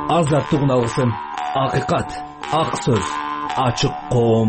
азаттык үналгысын, акыйкат, ак сөз, ачык коом.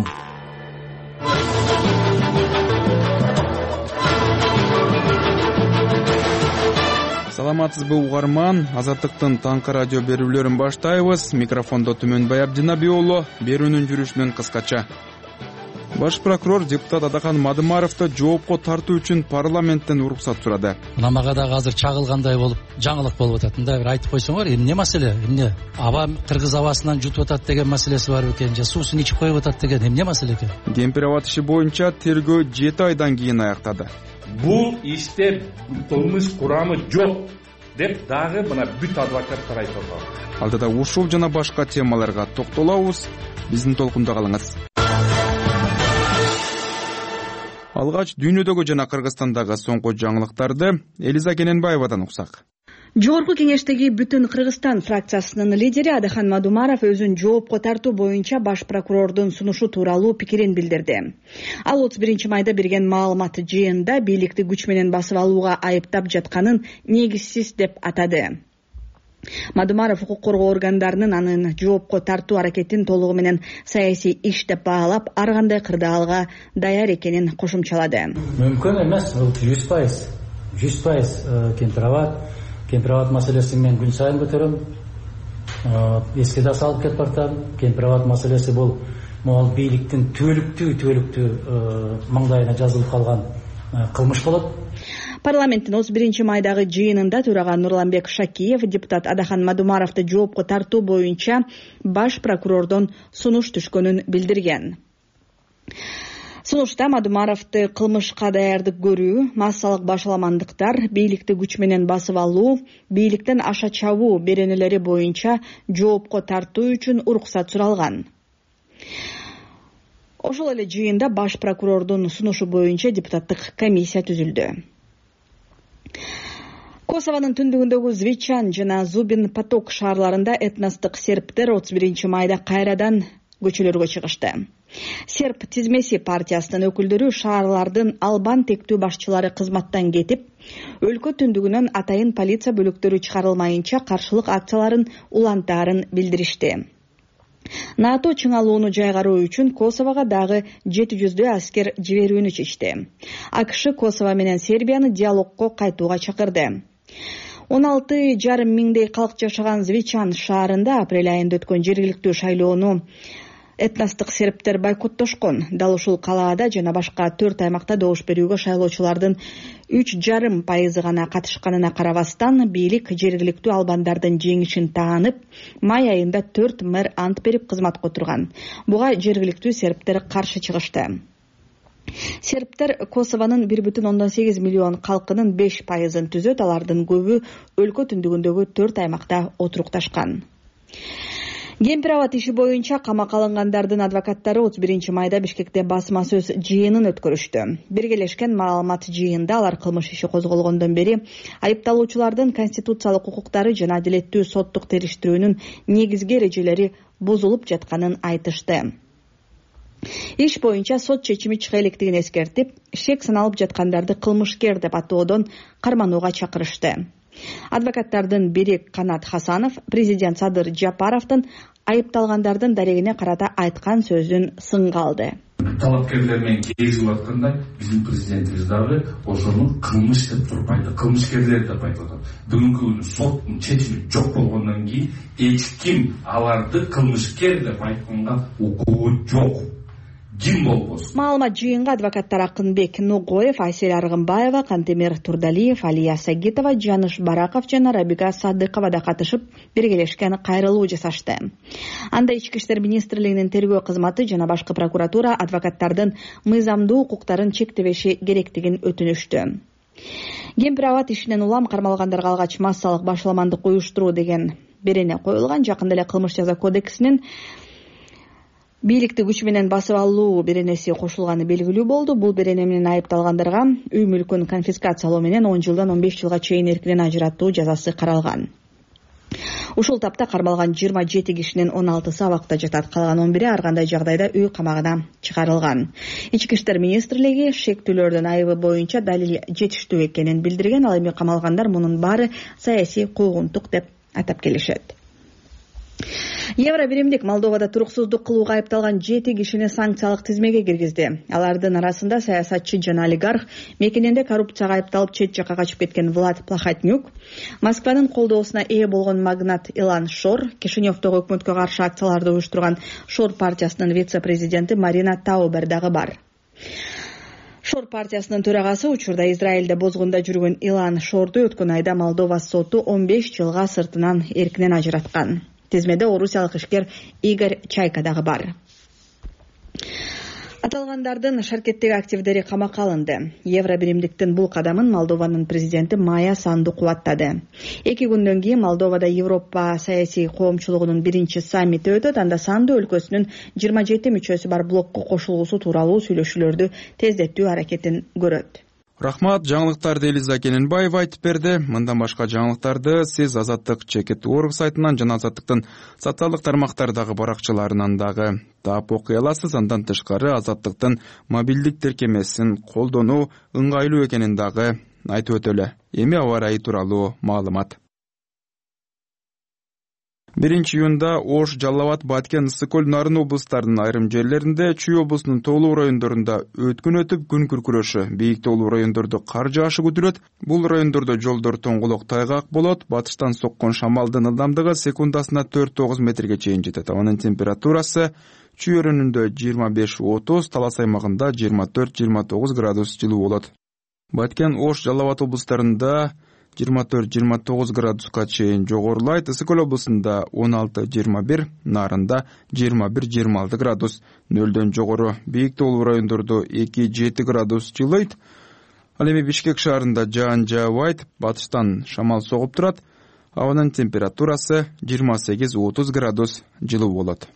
Саламатсызбы угарман, Азаттыктын таңкы радио берүүлөрүн баштайбыз. Микрофондо Түмөнбай Абдинабий уулу, берүүнүн жүрүшүнөн кыскача. Баш прокурор депутат Адахан Мадымаровду жоопко тартуу үчүн парламенттен уруксат сурады. Мына мага дагы азыр чагылгандай болуп, жаңылык болуп атат. Мындай бир айтып койсоңор, эмне маселе? Эмне? Аба кыргыз абасынан жутуп атат деген маселеси барбы экен, же суусун ичип коюп атат деген эмне маселе экен? Кемпир абад иши боюнча тергөө 7 айдан кийин аяктады. Бул иште кылмыш курамы жок деп дагы мына бүт адвокаттар айтып атат. Алдыда ушул жана башка темаларга токтолобуз. Биздин толкунда калыңыз. Алгач дүйнөдөгү жана Кыргызстандагы соңку жаңылыктарды Элиза Кененбаевадан уксак. Жогорку кеңештеги Бүтүн Кыргызстан фракциясынын лидери Адахан Мадымаров өзүн жоопко тартуу боюнча баш прокурордун сунушу тууралуу пикирин билдирди. Ал 31 майда берген маалымат жыйынында бийликти күч менен басып алууга айыптап жатканын негизсиз деп атады. Мадымаров укук коргоо органдарынын анын жоопко тартуу аракетин толугу менен саясий иш деп баалап, ар кандай кырдаалга даяр экенин кошумчалады. Мүмкүн эмес, бул 100% кемпирабад маселесин мен күн сайын көтөрөм. Эске да салып кетип бартам. Кемпирабад маселеси бул могул бийликтин түөлүктүү маңдайына жазылып калган кылмыш болот. Парламенттин 31 майдагы жыйынында тураган Нурланбек Шакиев депутат Адахан Мадымаровду жоопко тартуу боюнча баш прокурордон сунуш түшкөнүн билдирген. Сунушта Мадымаровду кылмышка даярдык көрүү, массалык башаламандыктар, бийликти күч менен басып алуу, бийликтен аша чабуу беренелери боюнча жоопко тартуу үчүн уруксат суралган. Ошол эле жыйында баш прокурордун сунушу боюнча депутаттык комиссия түзүлдү. Косовонун түндүгүндөгү Звичан жана Зубин Поток шаарларында этностук сербтер 31 майда кайрадан көчөлөргө чыгышты. Серб тизмеси партиясынын өкүлдөрү шаарлардын албан тектүү башчылары кызматтан кетип, өлкө түндүгүнөн атайын полиция бөлүктөрү чыгарылмайынча каршылык акцияларын улантаарын билдиришти. НАТО чыңалууну жайгаруу үчүн Косового дагы 700 аскер жиберүүнү чечти. АКШ Косово менен Сербияны диалогко кайтууга чакырды. 16,5 миңдей калк жашаган Звичан шаарында апрель айында өткөн жергиликтүү шайлоону этностук сербтер бойкоттошкон. Дал ушул калаада жана башка 4 аймакта добуш берүүгө шайлоочулардын 3,5% гана катышканына карабастан, бийлик жергиликтүү албандардын жеңишин таанып, май айында 4 мэр ант берип кызматка отурган. Буга жергиликтүү сербтер каршы чыгышты. Сербтер Косовонун 1,8 миллион калкынын 5%-ын түзөт, алардын көбү өлкө түндүгүндөгү 4 аймакта отурукташкан. Кемпирабад иши боюнча камакка алынгандардын адвокаттары 31 майда Бишкекте басма сөз жыйынын өткөрүштү. Биргелешкен маалымат жыйында алар кылмыш иши козголгондон бери айыпталуучулардын конституциялык укуктары жана адилеттүү соттук териштирүүнүн негизги эрежелери бузулуп жатканын айтышты. Иш боюнча сот чечими чыга электигин эскертип, шек саналып жаткандарды кылмышкер деп атоодон карманууга чакырышты. Адвокаттардын бири Канат Хасанов президент Садыр Жапаровдун айыпталгандардын дарегине карата айткан сөзүн сынга алды. Талапкерлер менен кезип атканда биздин президентибиз дагы ошону кылмыш деп туруп айтты, кылмышкерлер деп айтып атат. Бүгүнкү күнү соттун чечими жок болгондон кийин эч ким аларды кылмышкер деп айтканга укугу жок. Маалымат жыйынга адвокаттар Акынбек Ногоев, Айсел Аргынбаева, Кантемир Турдалиев, Алия Сагитова, Жаныш Бараков жана Рабига Садыкова да катышып, биргелешкен кайрылуу жасашты. Анда Ички иштер министрлигинин тергөө кызматы жана башкы прокуратура адвокаттардын мыйзамдуу укуктарын чектебеши керектигин өтүнүштү. Кемпирабад ишинен улам кармалгандарга алгач массалык башаламандык уюштуруу деген берене коюлган. Жакында эле кылмыш жаза кодексинин бийликти күч менен басып алуу беренеси кошулганы белгилүү болду. Бул берене менен айыпталгандарга үй мүлкүн конфискациялоо менен 10 жылдан 15 жылга чейин эркинен ажыраттуу жазасы каралган. Ушул тапта кармалган 27 кишинин 16сы абакта жатат, калган 11-и ар кандай жагдайда үй камагына чыгарылган. Ички иштер министрлиги шектүүлөрдүн айыбы боюнча далил жетиштүү экенин билдирген. Ал эми камалгандар мунун баары саясий куугунтук деп атап келишет. 31 Евро биримдик Молдовада туруксуздук кылууга айыпталган 7 кишини санкциялык тизмеге киргизди. Алардын арасында саясатчы жана олигарх, мекенинде коррупцияга айыпталып чет жакка качып кеткен Влад Плахотнюк, Москванын колдоосуна ээ болгон магнат Илан Шор, Кишиневдогу өкмөткө каршы акцияларды уюштурган Шор партиясынын вице-президенти Марина Таубер дагы бар. Шор партиясынын төрагасы учурда Израилде бозгунда жүргөн Илан Шорду өткөн айда Молдова соту 15 жылга сыртынан эркинен ажыраткан. Тизмеде орусиялык ишкер Игорь Чайка дагы бар. Аталгандардын шаркеттеги активдери камакка алынды. Евро биримдиктин бул кадамын Молдованын президенти Майя Санду кубаттады. 2 күндөн кийин Молдовада Европа саясий коомчулугунун биринчи саммити өтөт. Анда Санду өлкөсүнүн 27 мүчөсү бар блокко кошулуусу тууралуу сүйлөшүүлөрдү тездетүү аракетин көрөт. Рахмат, жаңылыктарды Элиза Келенбаева айтып берди. Мындан башка жаңылыктарды сиз Азаттык Чекит.org сайтынан жана Азаттыктын социалдык тармактардагы баракчаларынан дагы таап окуй аласыз. Андан тышкары Азаттыктын мобилдик тиркемесин колдонуу ыңгайлуу экенин дагы айтып өтөлү. Эми аба ырайы тууралуу маалымат. 1-июнда Ош, Жалал Абад, Баткен, Ысык-Көл, Нарын облустарынын айрым жерлеринде, Чүй облусунун тоолуу райондорунда өткүн өтүп, күн күркүрөшү, бийик тоолуу райондордо кар жаашы күтүлөт. Бул райондордо жолдор тоңголок тайгак болот. Батыштан соккон шамалдын ылдамдыгы секундасына 4-9 метрге чейин жетет. Анын температурасы Чүй өрүнүндө 25-30, Талас аймагында 24-29 градус жылуу болот. Баткен, Ош, Жалал Абад облустарында 24-29 градуска чейин жогорулайт. Ысык-Көл облусунда 16-21, Нарында 21-26 градус, нөлдөн жогору. Бийик тоолуу райондордо 2-7 градус жылыйт. Ал эми Бишкек шаарында жаан жаабайт, батыштан шамал согуп турат. Абанын температурасы 28-30 градус жылуу болот.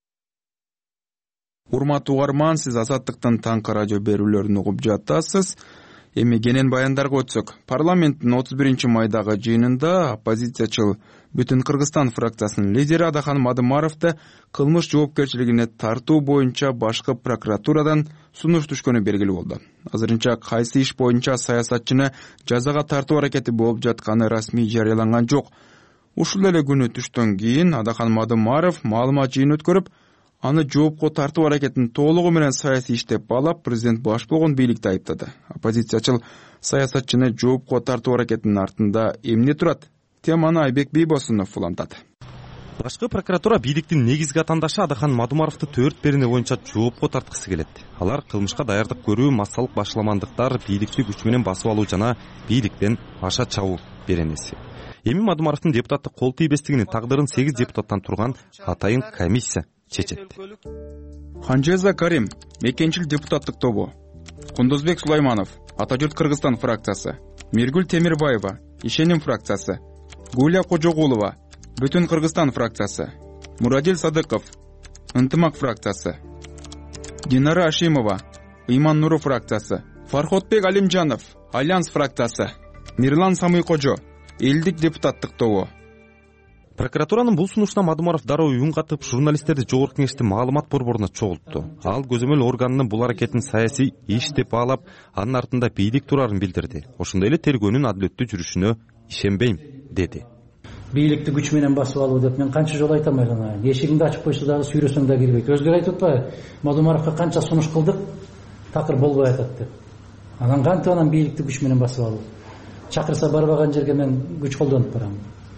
Урматтуу угарман, сиз Азаттыктын таңкы радио берүүлөрүн угуп жатасыз. Эми кенен баяндарга өтсөк. Парламенттин 31 майдагы жыйынында оппозициячыл Бүтүн Кыргызстан фракциясынын лидери Адахан Мадымаровду кылмыш жоопкерчилигине тартуу боюнча башкы прокуратурадан сунуш түшкөнү белгилүү болду. Азырынча кайсы иш боюнча саясатчыны жазага тартуу аракети болуп жатканы расмий жарыяланган жок. Ушул эле күнү түштөн кийин Адахан Мадымаров маалымат жыйын өткөрүп, аны жоопко тартуу аракетин толугу менен саясий иш деп баалап, президент баш болгон бийликти айыптады. Оппозициячыл саясатчыны жоопко тартуу аракетинин артында эмне турат? Теманы Айбек Бийбосунов улантат. Башкы прокуратура бийликтин негизги атандашы Адахан Мадымаровду 4 берене боюнча жоопко тарткысы келет. Алар кылмышка даярдык көрүү, массалык башаламандыктар, бийликти күч менен басып алуу жана бийликтен аша чабуу беренеси. Эми Мадымаровдун депутаттык кол тийбестигинин тагдырын 8 депутаттан турган атайын комиссия чечет. Ханжеза Карим, мекенчил депутаттык тобу. Кундузбек Сулайманов, Ата журт Кыргызстан фракциясы. Миргүл Темирбаева, Ишеним фракциясы. Гуля Кожогулова, Бүтүн Кыргызстан фракциясы. Мурадил Садыков, Ынтымак фракциясы. Динара Ашимова, Иман Нуру фракциясы. Фархотбек Алимжанов, Альянс фракциясы. Мирлан Самыйкожо, Элдик депутаттык тобу. Прокуратуранын бул сунушуна Мадымаров дароо үн катып, журналисттерди жогорку кеңештин маалымат борборуна чогултту. Ал көзөмөл органынын бул аракетин саясий иш деп баалап, анын артында бийлик турарын билдирди. Ошондой эле тергөөнүн адилеттүү жүрүшүнө ишенбейм, деди. Бийликти күч менен басып алуу деп мен канча жолу айтам айгана. Эшигиңди ачып койсо дагы сүйрөсөң да кирбейт. Өзгөрү айтып атпайбы? Мадымаровго канча сунуш кылдык, такыр болбой атат деп. Анан кантип анан бийликти күч менен басып алуу? Чакырса барбаган жерге мен күч колдонуп барам.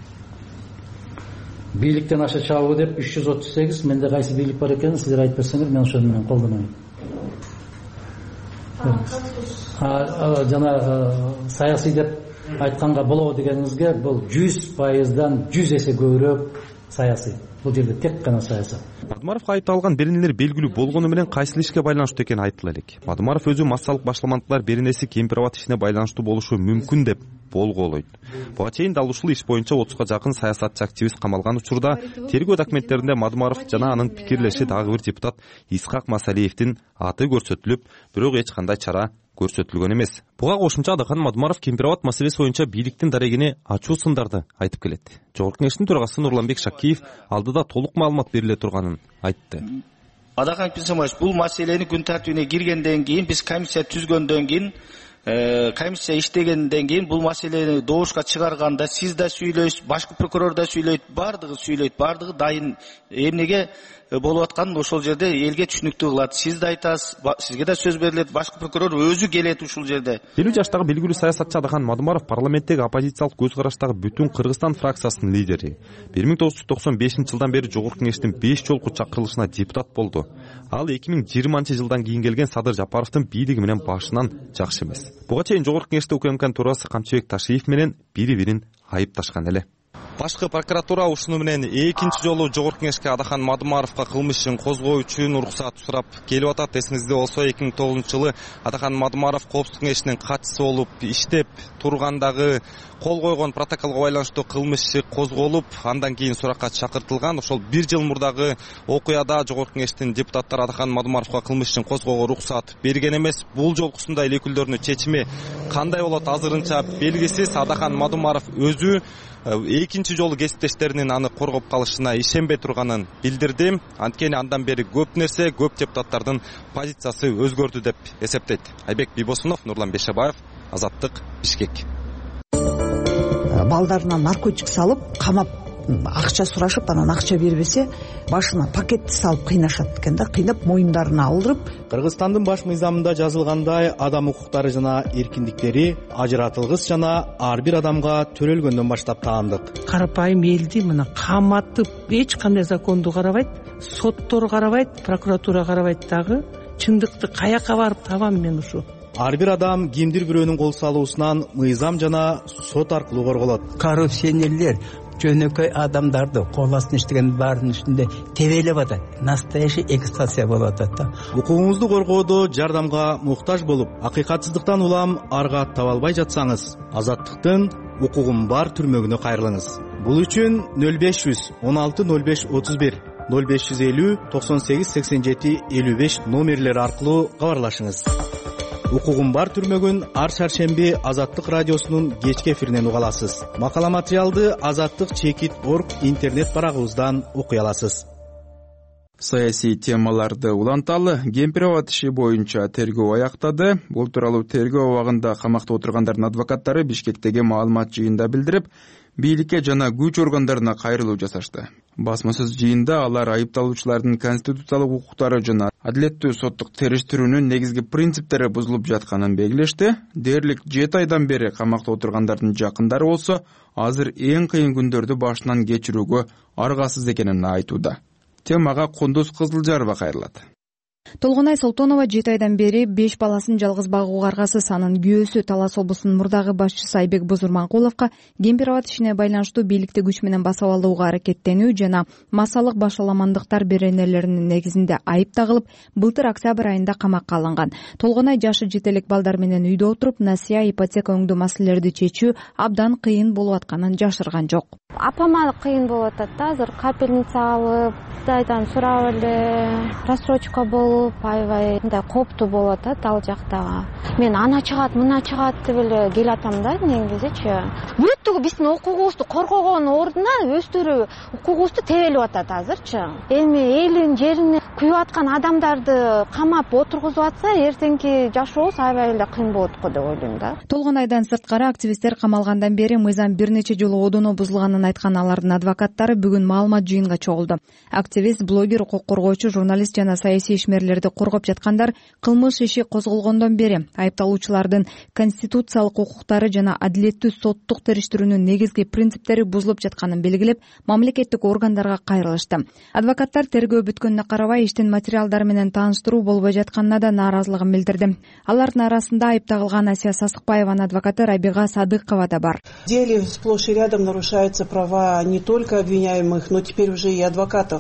Бийликтен аша чабуу деп 338, менде кайсы бийлик бар экенин силер айтып берсеңер, мен ошону менен колдонойм. Жана саясий деп айтканга болобу дегениңизге, бул 100%дан 100 эсе көбүрөөк саясий. Бул жерде тек гана саясат. Мадымаровго айыпталган беренелер белгилүү болгону менен кайсыл ишке байланыштуу экени айтыла элек. Мадымаров өзү массалык башаламандыктар беренеси Кемпир-Абад ишине байланыштуу болушу мүмкүн деп болгоолойт. Буга чейин дал ушул иш боюнча 30га жакын саясатчы активист камалган учурда тергөө документтеринде Мадымаров жана анын пикирлеши дагы бир депутат Исхак Масалиевдин аты көрсөтүлүп, бирок эч кандай чара көрсөтүлгөн эмес. Буга кошумча Адахан Мадымаров Кемпир-Абад маселеси боюнча бийликтин дарегине ачуу сындарды айтып келет. Жогорку кеңештин төрагасы Нурланбек Шакиев алдыда толук маалымат бериле турганын айтты. Адахан Писамович, бул маселени күн тартибине киргенден кийин, биз комиссия түзгөндөн кийин комиссия иштегенден кийин бул маселени добушка чыгарганда сиз да сүйлөйсүз, башкы прокурор да сүйлөйт, баардыгы дайын. Эмнеге болуп атканын ошол жерде элге түшүнүктүү кылат. Сиз да айтасыз, сизге да сөз берилет, башкы прокурор өзү келет ушул жерде. 50 жаштагы белгилүү саясатчы Адахан Мадумаров парламенттеги оппозициялык көз караштагы Бүтүн Кыргызстан фракциясынын лидери. 1995 жылдан бери Жогорку Кеңештин 5 жолку чакырылышына депутат болду. Ал 2020 жылдан кийин келген Садыр Жапаровдун бийлиги менен башынан жакшы эмес. Буга чейин Жогорку Кеңеште УКМКнын төрагасы Камчыбек Ташиев менен бири-бирин айыпташкан эле. Башкы прокуратура ушуну менен экинчи жолу Жогорку Кеңешке Адахан Мадумаровго кылмыш ишин козгоо үчүн уруксат сурап келип атат. Эсиңизде болсо 2009 жылы Адахан Мадумаров Коопсуздук Кеңешинин катчысы болуп иштеп тургандагы кол койгон протоколго байланыштуу кылмыш иши козголуп, андан кийин суракка чакыртылган. Ошол 1 жыл мурдагы окуяда Жогорку Кеңештин депутаттары Адахан Мадумаровго кылмыш ишин козгоого уруксат берген эмес. Бул жолкусунда эле өкүлдөрүнүн чечими кандай болот азырынча белгисиз. Адахан Мадумаров өзү экинчи жолу кесиптештеринин аны коргоп калышына ишенбей турганын билдирди. Анткени андан бери көп нерсе, көп депутаттардын позициясы өзгөрдү деп эсептейт. Айбек Бибосунов, Нурлан Бешебаев, Азаттык, Бишкек. Балдарына наркотик салып, камап, акча сурашып, анан акча бербесе, башына пакетти салып кыйнашат экен да, кыйнап моюндарына алдырып. Кыргызстандын баш мыйзамында жазылгандай, адам укуктары жана эркиндиктери ажыратылгыс жана ар бир адамга төрөлгөндөн баштап таандык. Карапайым элди мына каматып, эч кандай законду карабайт, соттор карабайт, прокуратура карабайт дагы. Чындыкты каяка барып табам мен ушу? Ар бир адам кимдир бирөөнүн кол салуусунан мыйзам жана сот аркылуу корголот. Коррупционерлер жөнөкөй адамдарды кол астына иштеген баардын үстүндө тебелеп атат. Настоящий эксплуатация болуп атат да. Укугуңузду коргоодо жардамга муктаж болуп, акыйкатсыздыктан улам арга таба албай жатсаңыз, Азаттыктын укугум бар түрмөгүнө кайрылыңыз. Бул үчүн 0500 16 05 31 0550 98 87 55 номерлери аркылуу кабарлашыңыз. Укугум бар түрмөгүн ар шаршемби Азаттык радиосунун кечки эфиринен уга аласыз. Макала материалды azаттык.org интернет барагыбыздан окуй аласыз. Саясий темаларды уланталы Кемпирабад иши боюнча тергөө аяктады. Бул тууралуу тергөө убагында камакта отургандардын адвокаттары Бишкектеги маалымат жыйында билдирип, бийликке жана күч органдарына кайрылуу жасашты. Басмасыз жыйында алар айыпталуучулардын конституциялык укуктары жана адилеттүү соттук териштирүүнүн негизги принциптери бузулуп жатканын белгилешти. Дээрлик 7 айдан бери камакта отургандардын жакындары болсо, азыр эң кыйын күндөрдү башынан кечирүүгө аргасыз экенин айтууда. Темага Кундуз Кызылжарова кайрылат. Толгонай Солтонова 7 айдан бери 5 баласын жалгыз багууга аргасыз. Анын күйөөсү Талас облусунун мурдагы башчысы Айбек Бузурманкуловго Кемпирабад ишине байланыштуу бийликти күч менен басып алууга аракеттенүү жана массалык башаламандыктар беренелеринин негизинде айып тагылып, былтыр октябрь айында камакка алынган. Толгонай жашы жетелик балдар менен үйдө отуруп, насыя, ипотека өңдүү маселелерди чечүү абдан кыйын болуп атканын жашырган жок. Апама кыйын болуп атат да, азыр капельница алып, Кудайдан сурап эле, рассрочка болуп, аябай мындай коптуу болуп атат ал жактагы. Мен ана чыгат, мына чыгат деп эле келатам да, негизичи. Бүттүгү биздин укугубузду коргогон ордуна өздөрү укугубузду тебелип атат азырчы. Эми элин жерине күйүп аткан адамдарды камап отургузуп атса, эртеңки жашообуз аябай эле кыйын болот го деп ойлойм да. Толгонайдан сырткары активисттер камалгандан бери мыйзам бир нече жолу одоно бузулганын айткан алардын адвокаттары бүгүн маалымат жыйынга чогулду. Активист, блогер, укук коргоочу, журналист жана саясий ишмерлерди коргоп жаткандар кылмыш иши козголгондон бери айыпталуучулардын конституциялык укуктары жана адилеттүү соттук териштирүүнүн негизги принциптери бузулуп жатканын белгилеп, мамлекеттик органдарга кайрылышты. Адвокаттар тергөө бүткөнүнө карабай иштин материалдары менен тааныштыруу болбой жатканына да нааразылыгын билдирди. Алардын арасында айып тагылган Асия Сасыкбаеванын адвокаты Рабига Садыкова да бар. В деле сплошь и рядом нарушаются права не только обвиняемых, но теперь уже и адвокатов.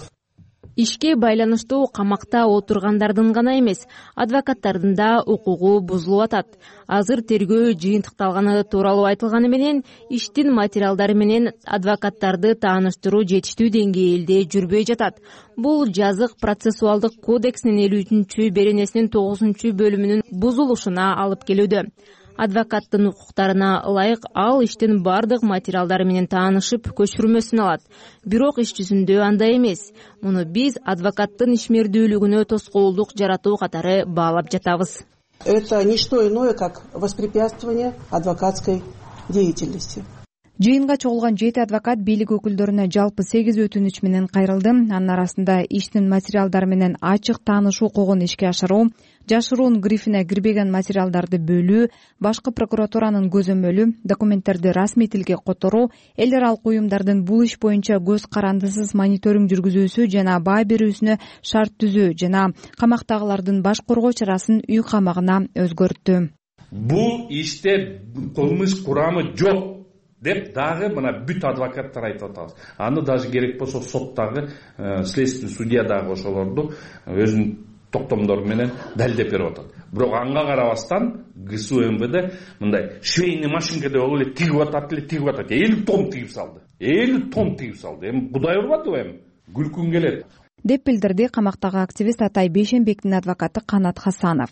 Ишке байланыштуу камакта отургандардын гана эмес, адвокаттардын да укугу бузулуп атат. Азыр тергөө жыйынтыкталганы тууралуу айтылганы менен, иштин материалдары менен адвокаттарды тааныштыруу жетиштүү деңгээлде жүрбөй жатат. Бул жазык процессуалдык кодексинин 53 беренесинин 9 бөлүмүнүн бузулушуна алып келүүдө. Адвокаттын укуктарына ылайык ал иштин бардык материалдары менен таанышып, көчүрмөсүн алат. Бирок иш жүзүндө андай эмес. Муну биз адвокаттын ишмердүүлүгүнө тоскоолдук жаратуу катары баалап жатабыз. Это не что иное, как воспрепятствование адвокатской деятельности. Жыйынга чогулган 7 адвокат бийлик өкүлдөрүнө жалпы 8 өтүнүч менен кайрылды. Анын арасында иштин материалдары менен ачык тааныш укугун ишке ашыруу, жашыруун грифине кирбеген материалдарды бөлүү, башкы прокуратуранын көзөмөлү, документтерди расмий тилге которуу, эл аралык уюмдардын бул иш боюнча көз карандысыз мониторинг жүргүзүүсү жана баа берүүсүнө шарт түзүү жана камактагылардын баш коргоо чарасын үй камагына өзгөрттү. Бул иште кылмыш курамы жок деп дагы мына бүт адвокаттар айтып атабыз. Аны даже керек болсо соттагы следственный судья дагы ошолорду өзүнүн токтомдору менен далилдеп берип атат. Бирок анга карабастан ГСУ МВД мындай швейный машинка деп эле тигип атат. 50 том тигип салды. 50 том тигип салды. Эми Кудай урбатыбы эми? Күлкүм келет. Деп билдирди камактагы активист Атай Бейшенбектин адвокаты Канат Хасанов.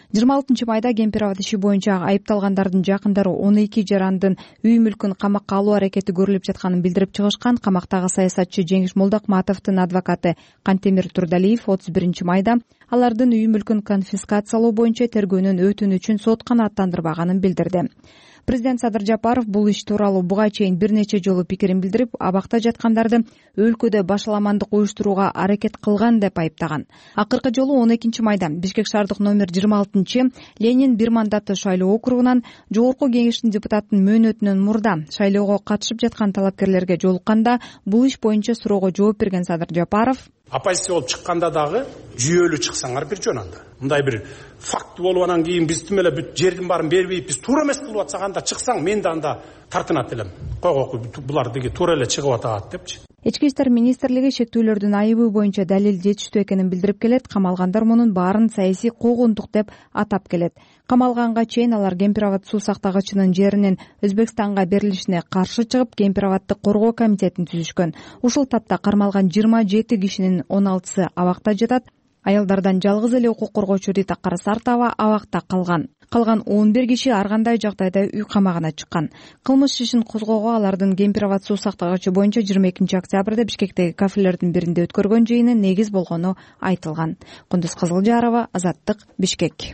26 майда Кемпироват иши боюнча айыпталгандардын жакындары 12 жарандын үй мүлкүн камакка алуу аракети көрүлүп жатканын билдирип чыгышкан. Камактагы саясатчы Жеңиш Молдокматовдун адвокаты Кантемир Турдалиев 31 майда алардын үй мүлкүн конфискациялоо боюнча тергөөнүн өтүнүчүн сот канааттандырбаганын билдирди. Президент Садыр Жапаров бул иш тууралуу буга чейин бир нече жолу пикирин билдирип, абакта жаткандарды өлкөдө башаламандык уюштурууга аракет кылган деп айыптаган. Акыркы жолу 12 майда Бишкек шаардык номер 26 Ленин бир мандаттуу шайлоо округунан Жогорку Кеңештин депутатынын мөөнөтүнөн мурда шайлоого катышып жаткан талапкерлерге жолукканда бул иш боюнча суроого жооп берген Садыр Жапаров оппозиция болуп чыкканда дагы жүйөлүү чыксаңар бир жөн анда. Мындай бир факт болуп анан кийин биз тим эле бүт жердин баарын бербейт, биз туура эмес кылып атсак анда чыксаң мен да анда тартынат элем. Койгоку булар деги туура эле чыгып атат депчи. Ички иштер министрлиги шектүүлөрдүн айыбы боюнча далил жетиштүү экенин билдирип келет. Камалгандар мунун баарын саясий куугунтук деп атап келет. Камалганга чейин алар Кемпироват суу сактагычынын жеринин Өзбекстанга берилишине каршы чыгып, Кемпироватты коргоо комитетин түзүшкөн. Ушул тапта кармалган 27 кишинин 16сы абакта жатат. Аялдардан жалгыз эле укук коргоочу Рита Карасартова абакта калган. Калган 11 киши ар кандай жагдайда үй камагына чыккан. Кылмыш ишин козгоого алардын Кемпироват суу сактагычы боюнча 22 октябрда Бишкектеги кафелердин биринде өткөргөн жыйыны негиз болгону айтылган. Кундуз Кызылжарова, Азаттык, Бишкек.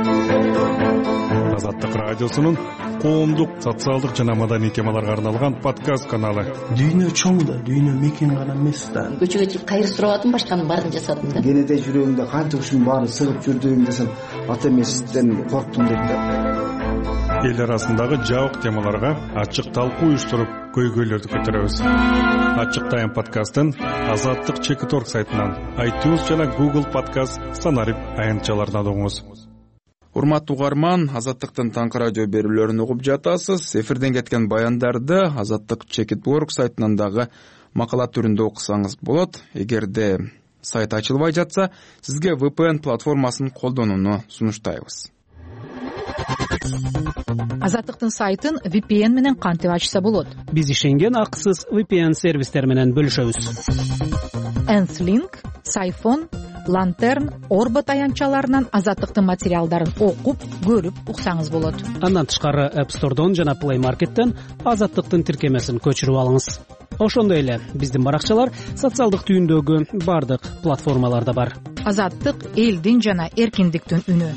Азаттык радиосунун коомдук, социалдык жана маданий темаларга арналган подкаст каналы. Дүйнө чоң да, дүйнө мекен гана эмес да. Көчөгө чыгып кайыр сурабадым, башканын баарын жасадым да. Кенеде жүрөгүмдө канча ушунун баары сыгып жүрдүм десем, ата эмесизден корктум деп да. Эл арасындагы жабык темаларга ачык талкуу уюштуруп, көйгөйлөрдү көтөрөбүз. Ачык Тайм подкастын Азаттык Чекиторг сайтынан, iTunes жана Google подкаст санарип аянтчаларынан угуңуз. Урматтуу угарман, Азаттыктын таңкы радио берүүлөрүн угуп жатасыз. Эфирден кеткен баяндарды Азаттык Чекиторг сайтынан дагы макала түрүндө окусаңыз болот. Эгерде сайт ачылбай жатса, сизге VPN платформасын колдонууну сунуштайбыз. Азаттыктын сайтын VPN менен кантип ачса болот? Биз ишенген акысыз VPN сервистер менен бөлүшөбүз. Nth-Link, Siphon, Lantern, Orbit аянтчаларынан Азаттыктын материалдарын окуп, көрүп уксаңыз болот. Андан тышкары App Store'дон жана Play Market'тен Азаттыктын тиркемесин көчүрүп алыңыз. Ошондой эле биздин баракчалар социалдык түйүндөгү бардык платформаларда бар. Азаттык элдин жана эркиндиктин үнү.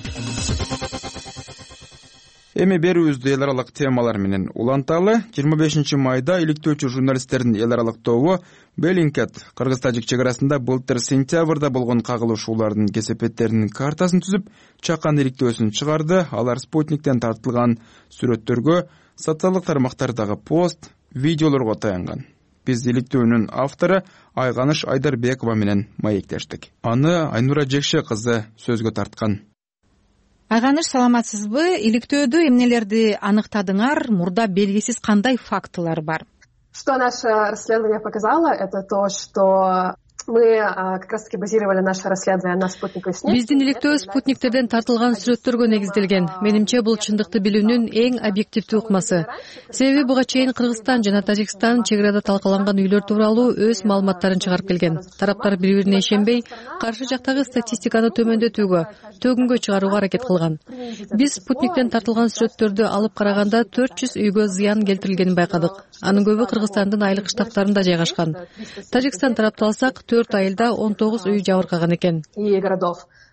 Эми берүүбүздү эл аралык темалар менен уланталы. 25 майда иликтөөчү журналисттердин эл аралык тобу Белинкет Кыргыз-Тажик чек арасында былтыр сентябрда болгон кагылышуулардын кесепеттеринин картасын түзүп, чакан иликтөөсүн чыгарды. Алар Спутниктен тартылган сүрөттөргө, социалдык тармактардагы пост, видеолорго таянган. Биз иликтөөнүн автору Айганыш Айдарбекова менен маектештик. Аны Айнура Жекше кызы сөзгө тарткан. Айганыш, саламатсызбы? Иликтөөдө эмнелерди аныктадыңар? Мурда белгисиз кандай фактылар бар? Что наше расследование показало, это то, что мы как раз-таки базировали наше расследование на спутниковой снимке. Биздин иликтөө спутниктерден тартылган сүрөттөргө негизделген. Менимче бул чындыкты билүүнүн эң объективдүү ыкмасы. Себеби буга чейин Кыргызстан жана Тажикстан чек арада талкаланган үйлөр тууралуу өз маалыматтарын чыгарып келген. Тараптар бири-бирине ишенбей, каршы жактагы статистиканы төмөндөтүүгө, төгүнгө чыгарууга аракет кылган. Биз спутниктен тартылган сүрөттөрдү алып караганда 400 үйгө зыян келтирилгенин байкадык. Анын көбү Кыргызстандын айылык штаттарында жайгашкан. Тажикстан тарапты алсак, 4 айылда 19 үй жабыркаган экен. И городов.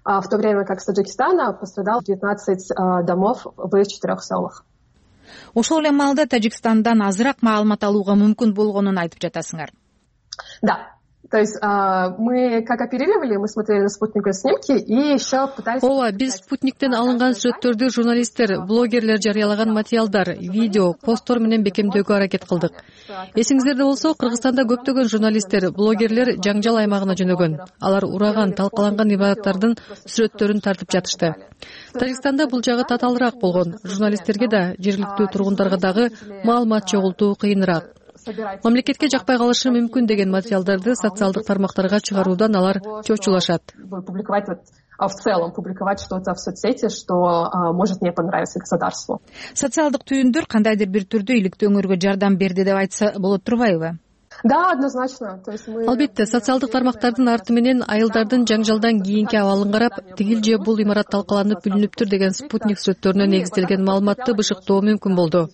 в то время как с Таджикистана пострадало 19 домов в 4 селах. Ошол эле маалда Тажикстандан азыраак маалымат алууга мүмкүн болгонун айтып жатасыңар. Да. То есть мы как оперировали, мы смотрели на спутниковые снимки и еще пытались... Ооба, биз спутниктен алынган сүрөттөрдү журналисттер, блогерлер жарыялаган материалдар, видео, посттор менен бекемдөөгө аракет кылдык. Эсиңиздерде болсо, Кыргызстанда көптөгөн журналисттер, блогерлер жаңжал аймагына жөнөгөн. Алар ураган, талкаланган имараттардын сүрөттөрүн тартып жатышты. Тажикстанда бул жагы татаалыраак болгон. Журналисттерге да, жергиликтүү тургундарга дагы маалымат чогултуу кыйыныраак. Мамлекетке жакпай калышы мүмкүн деген материалдарды социалдык тармактарга чыгаруудан алар чочулашат. В целом публиковать что-то в соцсети, что может не понравиться государству. Социалдык түйүндөр кандайдыр бир түрдө иликтөөңөргө жардам берди деп айтса болот турбайбы? Да, однозначно. Албетте, социалдык тармактардын арты менен айылдардын жаңжалдан кийинки абалын карап, тигил же бул имарат талкаланып бүлүнүптүр деген спутник сүрөттөрүнө негизделген маалыматты бышыктоо мүмкүн болду.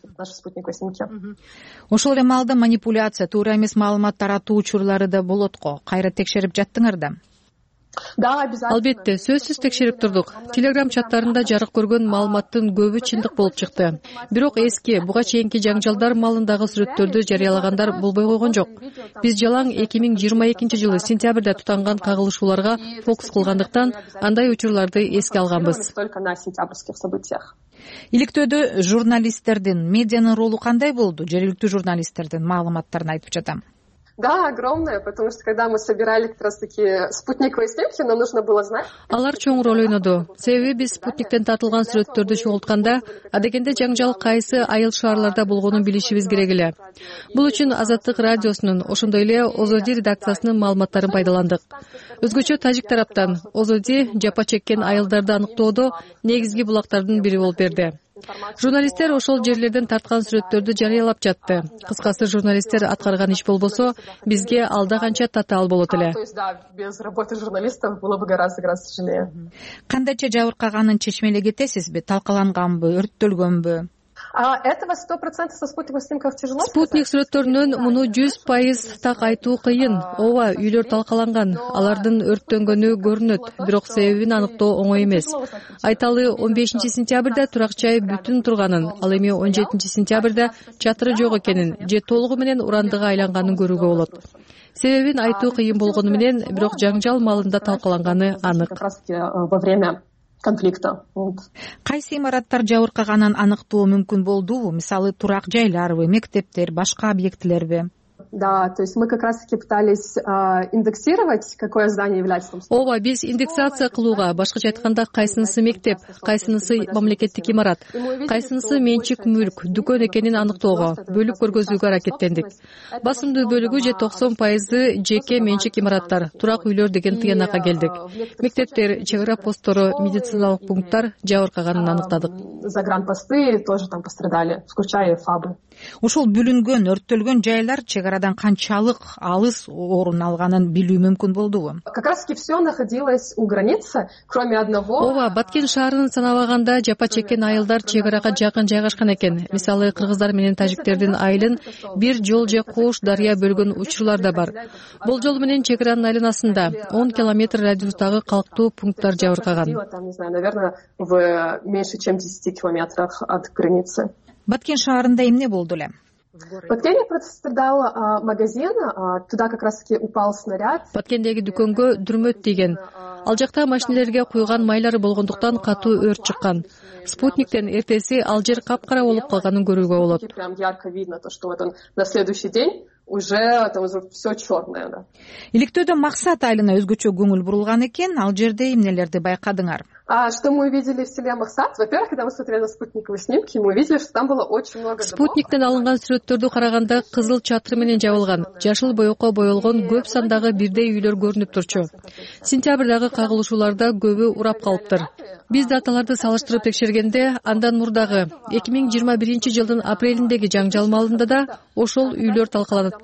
Ошол эле маалда манипуляция, туура эмес маалымат таратуу учурлары да болот го. Кайра текшерип жаттыңар да? Да, обязательно. Албетте, сөзсүз текшерип турдук. Телеграм чаттарында жарык көргөн маалыматтын көбү чындык болуп чыкты. Бирок эски, буга чейинки жаңжалдар маалындагы сүрөттөрдү жарыялагандар болбой койгон жок. Биз жалаң 2022-жылы сентябрда тутанган кагылышууларга фокус кылгандыктан андай учурларды эске алганбыз. Иликтөөдө журналисттердин, медианын ролу кандай болду? Жергиликтүү журналисттердин маалыматтарын айтып жатам. Да, огромное, потому что когда мы собирали как раз-таки спутниковые снимки, нам нужно было знать... Алар чоң роль ойноду. Себеби биз спутниктен тартылган сүрөттөрдү чогултканда, адегенде жаңжал кайсы айыл шаарларда болгонун билишибиз керек эле. Бул үчүн Азаттык радиосунун, ошондой эле ОЗОДИ редакциясынын маалыматтарын пайдаландык. Өзгөчө тажик тараптан ОЗОДИ жапа чеккен айылдарды аныктоодо негизги булактардын бири болуп берди. Журналисттер ошол жерлерден тарткан сүрөттөрдү жарыялап жатты. Кыскасы, журналисттер аткарган иш болбосо, бизге алда канча татаал болот эле. То есть, да, без работы журналистов было бы гораздо тяжелее. Кандайча жабыркаганын чечмелей кетесизби? Талкаланганбы, өрттөлгөнбү? Этого 100% со спутниковых снимков тяжело. Спутник сүрөттөрүнөн муну 100% так айтуу кыйын. Ооба, үйлөр талкаланган, алардын өрттөнгөнү көрүнөт, бирок себебин аныктоо оңой эмес. Айталы 15-сентябрда турак жай бүтүн турганын, ал эми 17-сентябрда чатыры жок экенин, же толугу менен урандыга айланганын көрүүгө болот. Себебин айтуу кыйын болгону менен, бирок жаңжал маалында талкаланганы анык. Во время конфликта. Кайсы имараттар жабыркаганын аныктоо мүмкүн болдубу? Мисалы, турак жайларбы, мектептер, башка объектилерби? Да, то есть мы как раз-таки пытались индексировать, какое здание является... Ооба, биз индексация кылууга, башкача айтканда, кайсынысы мектеп, кайсынысы мамлекеттик имарат, кайсынысы менчик мүлк, дүкөн экенин аныктоого, бөлүп көргөзүүгө аракеттендик. Басымдуу бөлүгү же 90% жеке менчик имараттар, турак үйлөр деген тыянакка келдик. Мектептер, чек ара посттору, медициналык пункттар жабыркаганын аныктадык. Загранпосты тоже там пострадали, включая ФАБы. Ушул бүлүнгөн, өрттөлгөн жайлар чек арадан канчалык алыс орун алганын билүү мүмкүн болдубу? Как раз таки все находилось у границы, кроме одного. Ооба, Баткен шаарынын санабаганда жапа чеккен айылдар чек арага жакын жайгашкан экен. Мисалы, кыргыздар менен тажиктердин айылын бир жол же коош дарыя бөлгөн учурлар да бар. Болжол менен чек аранын айланасында 10 километр радиустагы калктуу пункттар жабыркаган. Там, не знаю, наверное, в меньше чем 10 километрах от границы. Баткен шаарында эмне болду эле? В Баткене пострадал магазин, туда как раз-таки упал снаряд. Баткендеги дүкөнгө дүрмөт тийген. Ал жакта машинелерге куйган майлары болгондуктан катуу өрт чыккан. Спутниктен эртеси ал жер капкара болуп калганын көрүүгө болот. Прям ярко видно то, что вот он на следующий день уже там все черное, да. Иликтөөдө максат айылына өзгөчө көңүл бурулган экен, ал жерде эмнелерди байкадыңар? Что мы увидели в селе Махсат? Во-первых, когда мы смотрели на спутниковые снимки, мы увидели, что там было очень много домов. Спутниктен алынган сүрөттөрдү караганда кызыл чатыр менен жабылган, жашыл боекко боелгон көп сандагы бирдей үйлөр көрүнүп турчу. Сентябрдагы кагылышууларда көбү урап калыптыр. Биз даталарды салыштырып текшергенде, андан мурдагы 2021-жылдын апрелиндеги жаңжал маалында да ошол үйлөр талкаланыптыр.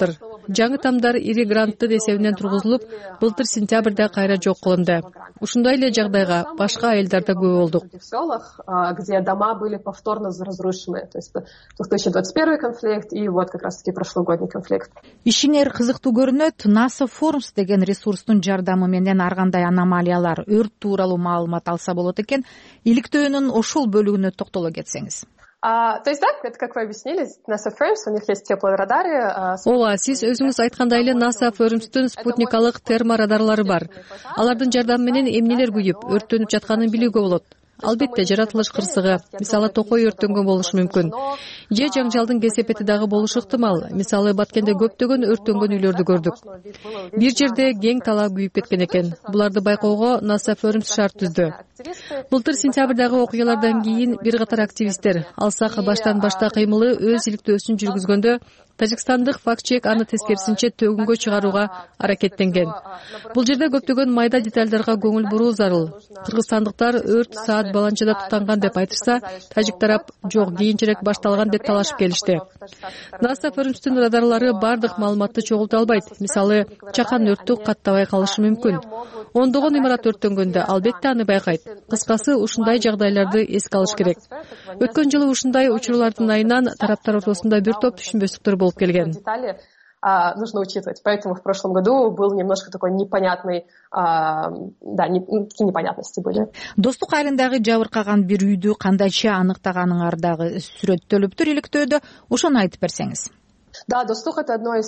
жаңы тамдар ири гранттын эсебинен тургузулуп, былтыр сентябрда кайра жок кылынды. Ушундай эле жагдайга башка айылдар да күбө болдук. Где дома были повторно разрушены. То есть 2021 конфликт и вот как раз-таки прошлогодний конфликт. Ишиңер кызыктуу көрүнөт. NASA Forums деген ресурстун жардамы менен ар кандай аномалиялар, өрт тууралуу маалымат алса болот экен. Иликтөөнүн ошол бөлүгүнө токтоло кетсеңиз. То есть, да, это как вы объяснили, NASA Forums, у них есть теплые радары. Ооба, сиз өзүңүз айткандай эле NASA Forumстун спутникалык терморадарлары бар. Алардын жардамы менен эмнелер күйүп, өрттөнүп жатканын билүүгө болот. Албетте, жаратылыш кырсыгы, мисалы токой өрттөнгөн болушу мүмкүн. Же жаңжалдын кесепети дагы болушу ыктымал. Мисалы Баткенде көптөгөн өрттөнгөн үйлөрдү көрдүк. Бир жерде кең талаа күйүп кеткен экен. Буларды байкоого NASA Forums шарт түздү. Былтыр сентябрдагы окуялардан кийин бир катар активисттер алсак баштан башта кыймылы өз иликтөөсүн жүргүзгөндө тажикстандык фактчек аны тескерисинче төгүнгө чыгарууга аракеттенген. Бул жерде көптөгөн майда детальдарга көңүл буруу зарыл. Кыргызстандыктар өрт саат баланчада тутанган деп айтышса, тажик тарап жок, кийинчерээк башталган деп талашып келишти. NASA Forumстун радарлары бардык маалыматты чогулта албайт. Мисалы, чакан өрттү каттабай калышы мүмкүн. Ондогон имарат өрттөнгөндө албетте аны байкайт. Кыскасы, ушундай жагдайларды эске алыш керек. Өткөн жылы ушундай учурлардын айынан тараптар ортосунда бир топ түшүнбөстүктөр болуп келген. Нужно учитывать. Поэтому в прошлом году был немножко такой непонятный, такие непонятности были. Достук айылындагы жабыркаган бир үйдү кандайча аныктаганыңардагы сүрөттөлүптүр иликтөөдө, ошону айтып берсеңиз. Да, Достух — это одно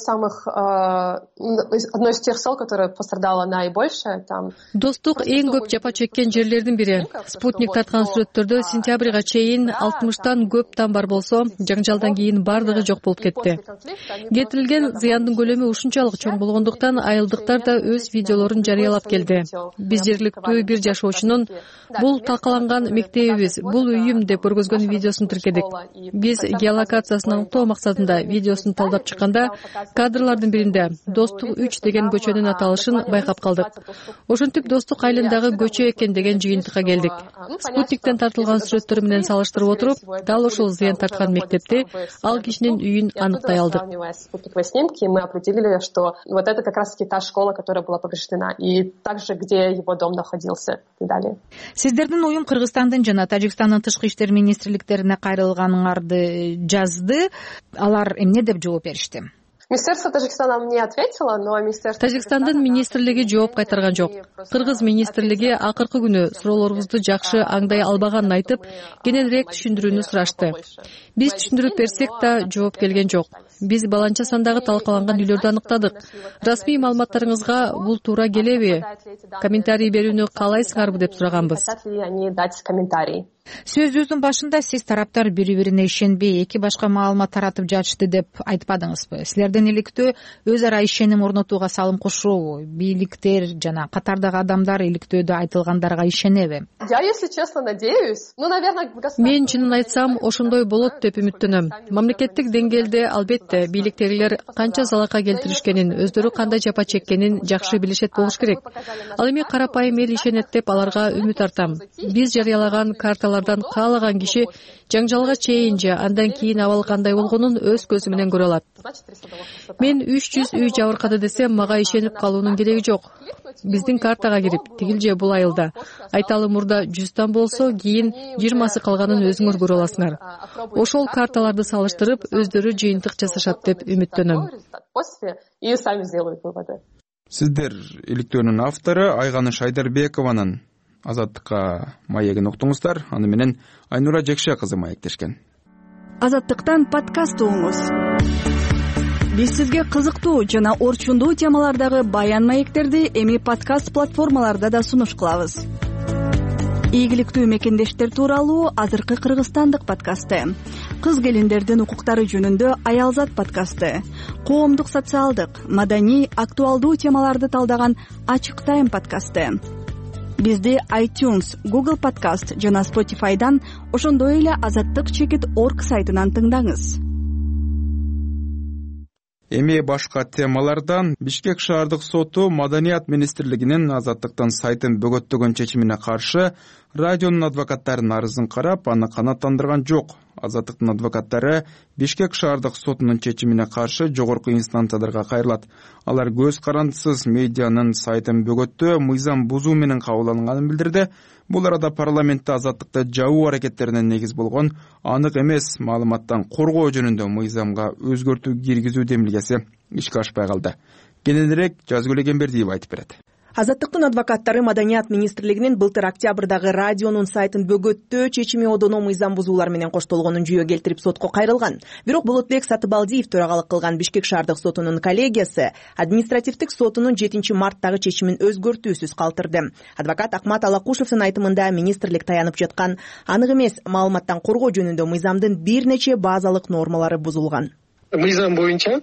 из тех сел, которое пострадало наибольше. Достук эң көп жапа чеккен жерлердин бири. Спутник тарткан сүрөттөрдө сентябрга чейин 60тан көп там бар болсо, жаңжалдан кийин бардыгы жок болуп кетти. Кетирилген зыяндын көлөмү ушунчалык чоң болгондуктан айылдыктар да өз видеолорун жарыялап келди. Биз жергиликтүү бир жашоочунун бул талкаланган мектебибиз, бул үйүм деп көргөзгөн видеосун тиркедик. Биз геолокациясын аныктоо максатында видеосун талдап чыкканда, кадрлардын биринде Достук 3 деген көчөнүн аталышын байкап калдык. Ошентип Достук айылындагы көчө экен деген жыйынтыкка келдик. Спутниктен тартылган сүрөттөр менен салыштырып отуруп, дал ошол зыян тарткан мектепти, ал кишинин үйүн аныктай алдык. Мы определили, что вот это как раз-таки та школа, которая была повреждена, и также, где его дом находился, и далее. Сиздердин уюм Кыргызстандын жана Тажикстандын тышкы иштер министрликтерине кайрылганыңарды жазды. Алар эмне деп жооп беришти? Министерство Тажикстана мне ответило, но Министерство... Тажикстандын министрлиги жооп кайтарган жок. Кыргыз министрлиги акыркы күнү суроолорубузду жакшы аңдай албаганын айтып, кененирээк түшүндүрүүнү сурашты. Биз түшүндүрүп берсек да жооп келген жок. Биз баланча сандагы талкаланган үйлөрдү аныктадык. Расмий маалыматтарыңызга бул туура келеби? Комментарий берүүнү каалайсыңарбы деп сураганбыз. Сөзүңүздүн башында сиз тараптар бири-бирине ишенбей, эки башка маалымат таратып жатышты деп айтпадыңызбы? Силердин иликтөө өз ара ишеним орнотууга салым кошобу? Бийликтер жана катардагы адамдар иликтөөдө айтылгандарга ишенеби? Я, если честно, надеюсь. Наверное, мен чынын айтсам, ошондой болот деп үмүттөнөм. Мамлекеттик деңгээлде албетте бийликтегилер канча залака келтиришкенин, өздөрү кандай жапа чеккенин жакшы билишет болуш керек. Ал эми карапайым эл ишенет деп аларга үмүт артам. Биз жарыялаган карталардан каалаган киши жаңжалга чейин же андан кийин абал кандай болгонун өз көзү менен көрө алат. Мен 300 үй жабыркады десем, мага ишенип калуунун кереги жок. Биздин картага кирип, тигил же бул айылда айталы мурда 100тан болсо, кийин 20сы калганын өзүңөр көрө аласыңар. Ошол карталарды салыштырып, өздөрү жыйынтык жасашат деп үмүттөнөм. Сиздер иликтөөнүн автору Айганыш Айдарбекованын Азаттыкка маегин уктуңуздар. Аны менен Айнура Жекше кызы маектешкен. Азаттыктан подкаст угуңуз. Биз сизге кызыктуу жана орчундуу темалардагы баян маектерди эми подкаст платформаларда да сунуш кылабыз. Ийгиликтүү мекендештер тууралуу азыркы кыргызстандык подкасты, кыз келиндердин укуктары жөнүндө Аялзат подкасты, коомдук социалдык, маданий, актуалдуу темаларды талдаган Ачык Тайм подкасты. Бизди iTunes, Google Podcast жана Spotify'дан, ошондой эле Азаттык.org сайтынан тыңдаңыз. Эми башка темалардан Бишкек шаардык соту Маданият министрлигинин Азаттыктын сайтын бөгөттөгөн чечимине каршы радионун адвокаттарынын арызын карап, аны канааттандырган жок. Азаттыктын адвокаттары Бишкек шаардык сотунун чечимине каршы жогорку инстанцияларга кайрылат. Алар көз карандысыз медианын сайтын бөгөттөө мыйзам бузуу менен кабыл алынганын билдирди. Бул арада парламентте азаттыкты жабуу аракеттерине негиз болгон анык эмес маалыматтан коргоо жөнүндө мыйзамга өзгөртүү киргизүү демилгеси ишке ашпай калды. Кененирээк Жазгүл Эгембердиева айтып берет. Азаттыктын адвокаттары Маданият министрлигинин былтыр октябрдагы радионун сайтын бөгөттөө чечими одоно мыйзам бузуулар менен коштолгонун жүйө келтирип сотко кайрылган. Бирок Болотбек Сатыбалдиев төрагалык кылган Бишкек шаардык сотунун коллегиясы административдик сотунун 7 марттагы чечимин өзгөртүүсүз калтырды. Адвокат Акмат Алакушевдин айтымында министрлик таянып жаткан анык эмес маалыматтан коргоо жөнүндө мыйзамдын бир нече базалык нормалары бузулган. Мыйзам боюнча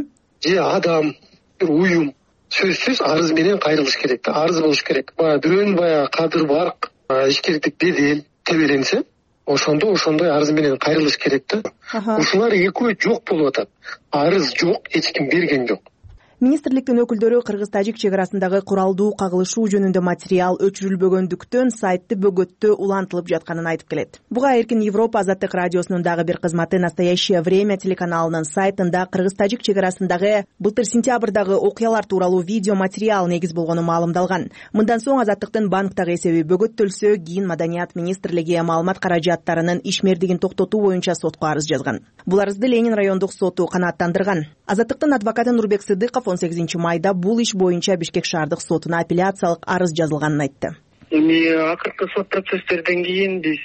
же адам, уюм сөзсүз арыз менен кайрылыш керек. Арыз болуш керек. Бирөөнүн кадыр барк, ишкердик бедел тебеленсе, ошондой арыз менен кайрылыш керек да. Ушулар экөө жок болуп атат. Арыз жок, эч ким берген жок. Министрликтин өкүлдөрү кыргыз-тажик чек арасындагы куралдуу кагылышуу жөнүндө материал өчүрүлбөгөндүктөн сайтты бөгөттөө улантылып жатканын айтып келет. Буга Эркин Европа Азаттык радиосунун дагы бир кызматы Настоящее время телеканалынын сайтында кыргыз-тажик чек арасындагы былтыр сентябрдагы окуялар тууралуу видео материал негиз болгону маалымдалган. Мындан соң Азаттыктын банктагы эсеби бөгөттөлсө, кийин Маданият министрлиги маалымат каражаттарынын ишмердигин токтотуу боюнча сотко арыз жазган. Бул арызды Ленин райондук соту канааттандырган. Азаттыктын адвокаты Нурбек Сыдыков 18 майда бул иш боюнча Бишкек шаардык сотуна апелляциялык арыз жазылганын айтты. Эми акыркы сот процесстерден кийин биз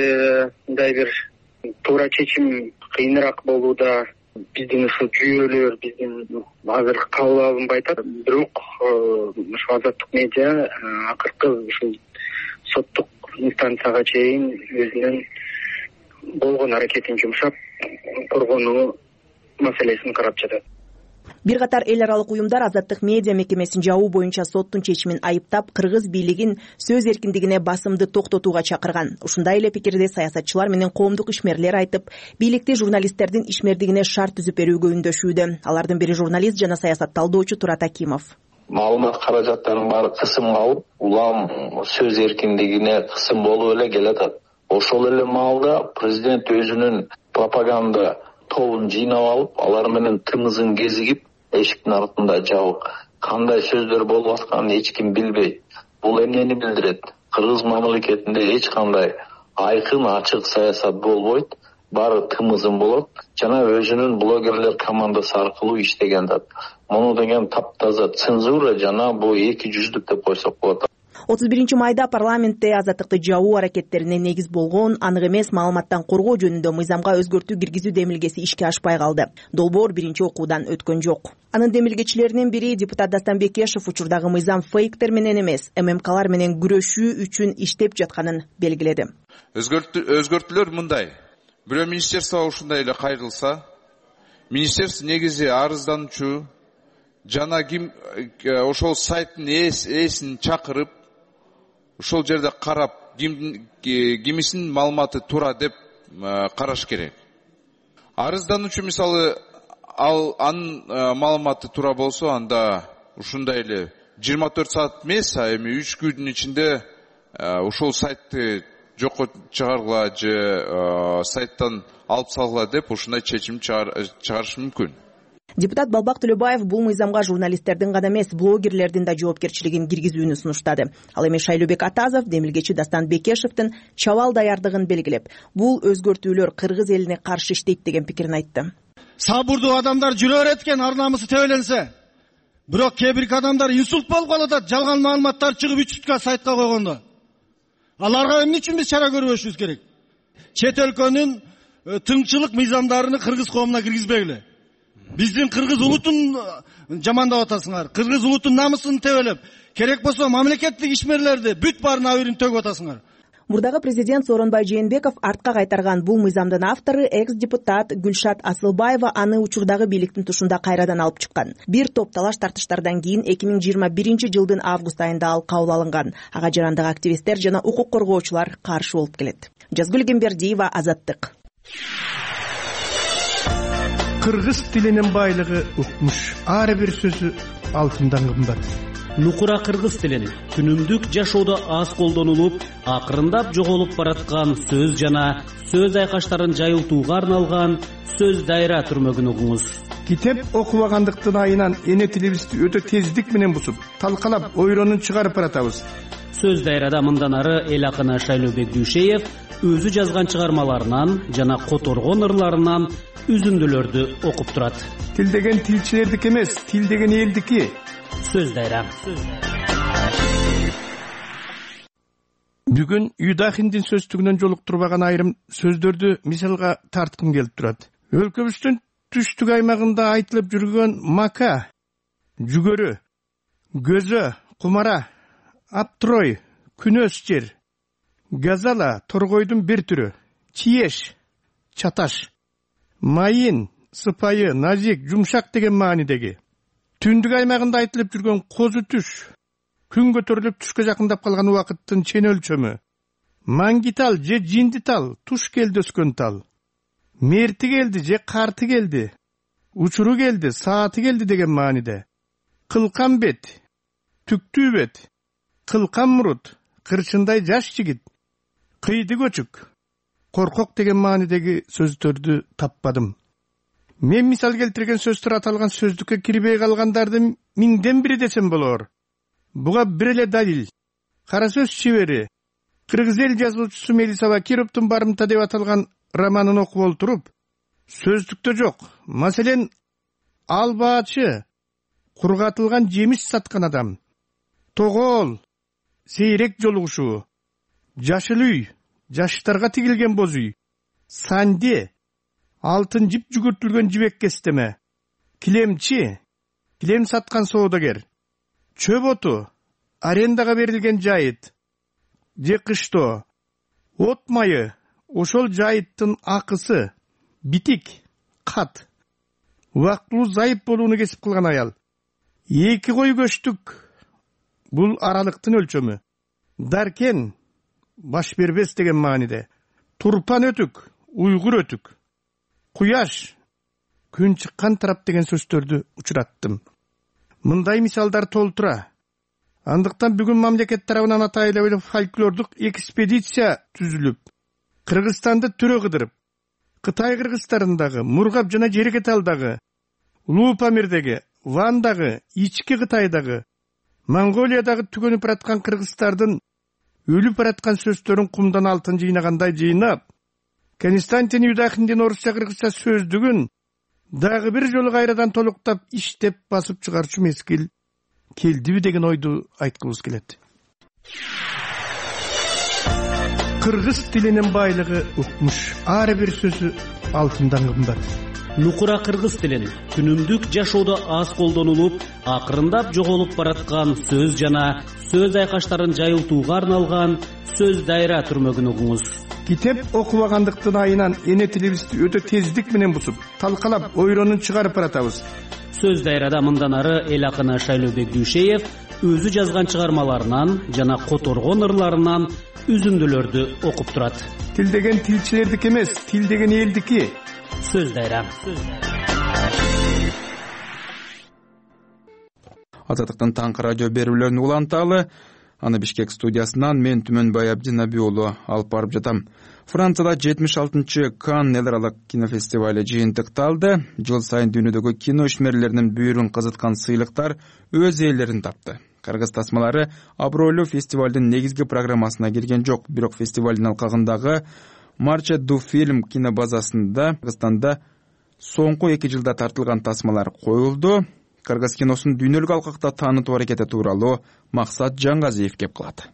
мындай бир туура чечим кыйыныраак болууда. Биздин ушул жүйөлөр биздин азыр кабыл алынбай атат. Бирок ушул Азаттык медиа акыркы ушул соттук инстанцияга чейин өзүнүн болгон аракетин жумшап коргонуу маселесин карап жатат. Бир катар эл аралык уюмдар Азаттык медиа мекемесин жабуу боюнча соттун чечимин айыптап, кыргыз бийлигин сөз эркиндигине басымды токтотууга чакырган. Ушундай эле пикирди саясатчылар менен коомдук ишмерлер айтып, бийликти журналисттердин ишмердигине шарт түзүп берүүгө үндөшүүдө. Алардын бири журналист жана саясат талдоочу Турат Акимов. Маалымат каражаттарынын баары кысым алып, улам сөз эркиндигине кысым болуп эле келатат. Ошол эле маалда президент өзүнүн пропаганда тобун жыйнап алып, алар менен тымызын кезигип, эшиктин артында жабык. Кандай сөздөр болуп атканын эч ким билбейт. Бул эмнени билдирет? Кыргыз мамлекетинде эч кандай айкын, ачык саясат болбойт. Баары тымызын болот жана өзүнүн блогерлер командасы аркылуу иштеген да. Муну деген таптаза цензура жана бул эки жүздүк деп койсок болот. 31 майда парламентте Азаттыкты жабуу аракеттерине негиз болгон анык эмес маалыматтан коргоо жөнүндө мыйзамга өзгөртүү киргизүү демилгеси ишке ашпай калды. Долбоор биринчи окуудан өткөн жок. Анын демилгечилеринин бири депутат Дастан Бекешев учурдагы мыйзам фейктер менен эмес, ММКлар менен күрөшүү үчүн иштеп жатканын белгиледи. Өзгөртүүлөр мындай. Бирөө министерство ушундай эле кайрылса, министерство негизи арыздануучу жана ким ошол сайттын ээсин чакырып, ошол жерде карап, кимисинин маалыматы туура деп караш керек. Арыздануучу мисалы анын маалыматы туура болсо, анда ушундай эле 24 саат эмес, эми 3 күндүн ичинде ушул сайтты жокко чыгаргыла же сайттан алып салгыла деп ушундай чечим чыгарыш мүмкүн. Депутат Балбак Төлөбаев бул мыйзамга журналисттердин гана эмес, блогерлердин да жоопкерчилигин киргизүүнү сунуштады. Ал эми Шайлообек Атазов демилгечи Дастан Бекешевдин чабал даярдыгын белгилеп, бул өзгөртүүлөр кыргыз элине каршы иштейт деген пикирин айтты. Сабурдуу адамдар жүрө берет экен, ар намысы тебеленсе. Бирок кээ бир адамдар инсульт болуп калып атат, жалган маалыматтар чыгып 3 сутка сайтка койгондо. Аларга эмне үчүн биз чара көрбөшүбүз керек? Чет өлкөнүн тыңчылык мыйзамдарын кыргыз коомуна киргизбегиле. Биздин кыргыз улутун жамандап атасыңар. Кыргыз улутун намысын тебелеп, керек болсо мамлекеттик ишмерлерди бүт баарын абырын төгүп атасыңар. Мурдагы президент Сооронбай Жээнбеков артка кайтарган бул мыйзамдын автору экс-депутат Гүлшат Асылбаева аны учурдагы бийликтин тушунда кайрадан алып чыккан. Бир топ талаш тартыштардан кийин 2021 жылдын август айында ал кабыл алынган. Ага жарандык активисттер жана укук коргоочулар каршы болуп келет. Жазгүл Эгембердиева, Азаттык. Кыргыз тилинин байлыгы укмуш. Ар бир сөзү алтындан кымбат. Нукура кыргыз тилин күнүмдүк жашоодо аз колдонулуп, акырындап жоголуп бараткан сөз жана сөз айкаштарын жайылтууга арналган сөз дайра түрмөгүн угуңуз. Китеп окубагандыктын айынан эне тилибизди өтө тездик менен бусуп, талкалап, ойронун чыгарып баратабыз. Сөз дайрада мындан ары эл акыны Шайлообек Дүйшеев өзү жазган чыгармаларынан жана которгон ырларынан үзүндүлөрдү окуп турат. Тил деген тилчилердики эмес, тил деген элдики. Сөз дайра. Бүгүн Юдахиндин сөздүгүнөн жолуктурбаган айрым сөздөрдү мисалга тарткым келип турат. Өлкөбүздүн түштүк аймагында айтылып жүргөн мака, жүгөрү, көзө, кумара, аптрой, күнөс жер, газала, торгойдун бир түрү, чиеш, чаташ, майын, сыпайы, назик, жумшак деген маанидеги. Түндүк аймагында айтылып жүргөн козу түш, күн көтөрүлүп түшкө жакындап калган убакыттын чен өлчөмү, маңгитал же жиндитал, туш келди өскөн тал, мерти келди же карты келди, учуру келди, сааты келди деген мааниде. Кылкан бет, түктүү бет, кылкан мурут, кырчындай жаш жигит, кыйды көчүк, коркок деген маанидеги сөздөрдү таппадым. Мен мисал келтирген сөздөр аталган сөздүккө кирбей калгандардын миңден бири десем болор. Буга бир эле далил. Кара сөз чебери, кыргыз эл жазуучусу Мелиса Бакировдун барымта деп аталган романын окуп олтуруп, сөздүктө жок. Маселен, албаачы, кургатылган жемиш саткан адам, тогол, сейрек жолугушуу, жашыл үй, жаштарга тигилген боз үй, санди, алтын жип жүгүртүлгөн жибек кестеме, килемчи, килем саткан соодагер, чөп оту, арендага берилген жайыт, же кыштоо, от майы, ошол жайыттын акысы, битик, кат, убактылуу зайып болууну кесип кылган аял, эки кой көчтүк, бул аралыктын өлчөмү, даркен, баш бербес деген мааниде, турпан өтүк, уйгур өтүк, куяш, күн чыккан тарап деген сөздөрдү учураттым. Мындай мисалдар толтура. Андыктан бүгүн мамлекет тарабынан атайлуу фольклордук экспедиция түзүлүп, Кыргызстанды төрө кыдырып, Кытай кыргыздарындагы, Мургап жана Жерекеталдагы, Улуу Памирдеги, Вандагы, Ички Кытайдагы, Монголиядагы түгөнүп бараткан кыргыздардын өлүп бараткан сөздөрүн кумдан алтын жыйнагандай жыйнап, Константин Юдахиндин орусча кыргызча сөздүгүн дагы бир жолу кайрадан толуктап иштеп басып чыгарчу мезгил келдиби деген ойду айткыбыз келет. Кыргыз тилинин байлыгы укмуш. Ар бир сөзү алтындан кымбат. Нукура кыргыз тилин күнүмдүк жашоодо аз колдонулуп, акырындап жоголуп бараткан сөз жана сөз айкаштарын жайылтууга арналган сөз дайра түрмөгүн угуңуз. Китеп окубагандыктын айынан эне тилибизди өтө тездик менен бусуп, талкалап, ойронун чыгарып баратабыз. Сөз дайрада мындан ары эл акыны Шайлообек Дүйшеев өзү жазган чыгармаларынан жана которгон ырларынан үзүндүлөрдү окуп турат. Тил деген тилчилердики эмес, тил деген элдики. Сөз дайра. Азаттыктын таңкы радио берүүлөрүн уланталы. Аны Бишкек студиясынан мен Түмөнбай Абдинаби уулу алып барып жатам. Францияда 76-чы Канн эл аралык кинофестивалы жыйынтыкталды. Жыл сайын дүйнөдөгү кино ишмерлеринин бүйүрүн кызыткан сыйлыктар өз ээлерин тапты. Кыргыз тасмалары абройлуу фестивалдын негизги программасына кирген жок, бирок фестивалдын алкагындагы Марча ду фильм кинобазасында Кыргызстанда соңку 2 жылда тартылган тасмалар коюлду. Кыргыз киносун дүйнөлүк алкакта таанытуу аракети тууралуу Максат Жаңгазиев кеп кылат.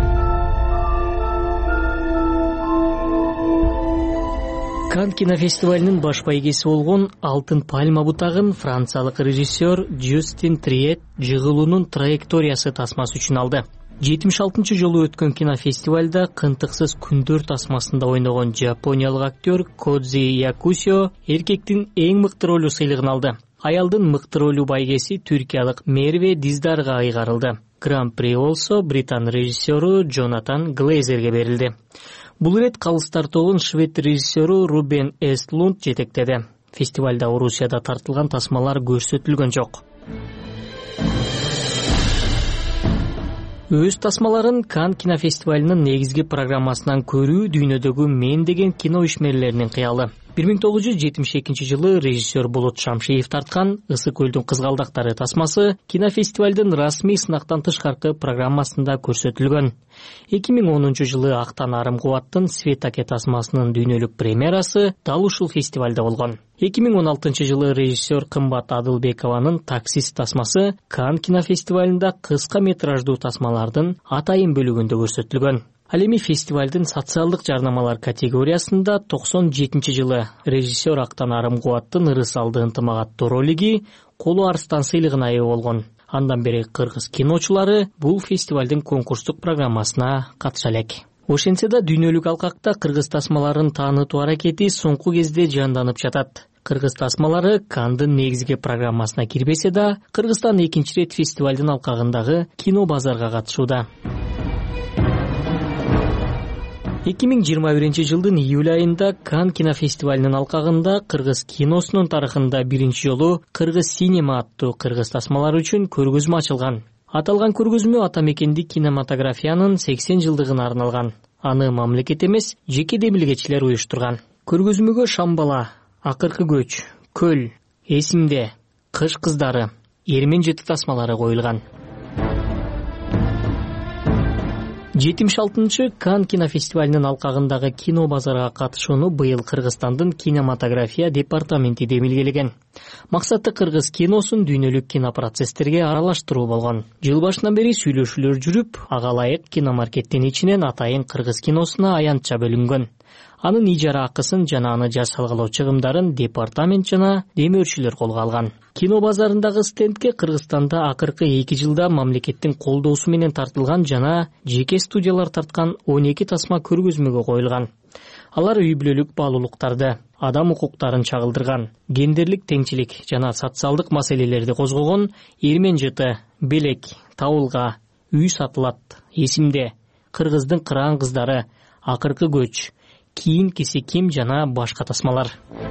Канн кинофестивалынын баш байгеси болгон Алтын пальма бутагын франциялык режиссер Жюстин Триет жыгылуунун траекториясы тасмасы үчүн алды. 76-чы жолу өткөн кинофестивалда Кынтыксыз күндөр тасмасында ойногон жапониялык актер Кодзи Якусио эркектин эң мыкты ролу сыйлыгын алды. Аялдын мыкты ролу байгеси түркиялык Мерве Диздарга айгарылды. Гран-при болсо британ режиссеру Джонатан Глейзерге берилди. Бул ирет калыстар тобун швед режиссеру Рубен Эстлунд жетектеди. Фестивалда Орусияда тартылган тасмалар көрсөтүлгөн жок. Өз тасмаларын Кан кинофестивалынын негизги программасынан көрүү дүйнөдөгү мен деген кино ишмерлеринин кыялы. 1972-жылы режиссер Болот Шамшиев тарткан Ысык көлдүн кызгалдактары тасмасы кинофестивалдын расмий сынактан тышкаркы программасында көрсөтүлгөн. 2010-жылы Актан арым кубаттын Свет аке тасмасынын дүйнөлүк премьерасы дал ушул фестивалда болгон. 2016-жылы режиссер Кымбат Адылбекованын Таксист тасмасы Кан кинофестивалында кыска метраждуу тасмалардын атайын бөлүгүндө көрсөтүлгөн. Ал эми фестивалдын социалдык жарнамалар категориясында 97-жылы режиссер Актан арым кубаттын Ырыс алды ынтымак ролиги Колу Арстан сыйлыгына ээ болгон. Андан бери кыргыз киночулары бул фестивалдын конкурстук программасына катыша элек. Ошентсе да дүйнөлүк алкакта кыргыз тасмаларын таанытуу аракети соңку кезде жанданып жатат. Кыргыз тасмалары Кандын негизги программасына кирбесе да, Кыргызстан экинчи рет фестивалдын алкагындагы кино базарга катышууда. 2021-жылдын июль айында Кан кинофестивалынын алкагында кыргыз киносунун тарыхында биринчи жолу Кыргыз синема аттуу кыргыз тасмалары үчүн көргөзмө ачылган. Аталган көргөзмө ата мекендик кинематографиянын 80 жылдыгына арналган. Аны мамлекет эмес, жеке демилгечилер уюштурган. Көргөзмөгө Шамбала, Акыркы көч, Көл, Эсимде, Кыш кыздары, Эрмен жети тасмалары коюлган. 76-чы Кан кинофестивалынын алкагындагы кино базарга катышууну быйыл Кыргызстандын кинематография департаменти демилгелеген. Максаты кыргыз киносун дүйнөлүк кинопроцесстерге аралаштыруу болгон. Жыл башынан бери сүйлөшүүлөр жүрүп, ага ылайык киномаркеттин ичинен атайын кыргыз киносуна аянтча бөлүнгөн. Анын ижара акысын жана аны жасалгалоо чыгымдарын департамент жана демөөрчүлөр колго алган. Кино базарындагы стендке Кыргызстанда акыркы 2 жылда мамлекеттин колдоосу менен тартылган жана жеке студиялар тарткан 12 тасма көргөзмөгө коюлган. Алар үй бүлөлүк баалуулуктарды, адам укуктарын чагылдырган, гендерлик теңчилик жана социалдык маселелерди козгогон Эрмен жыты, Белек, Табылга, Үй сатылат, Эсимде, Кыргыздын кыраан кыздары, Акыркы көч, Кийин киси ким жана башка тасмалар.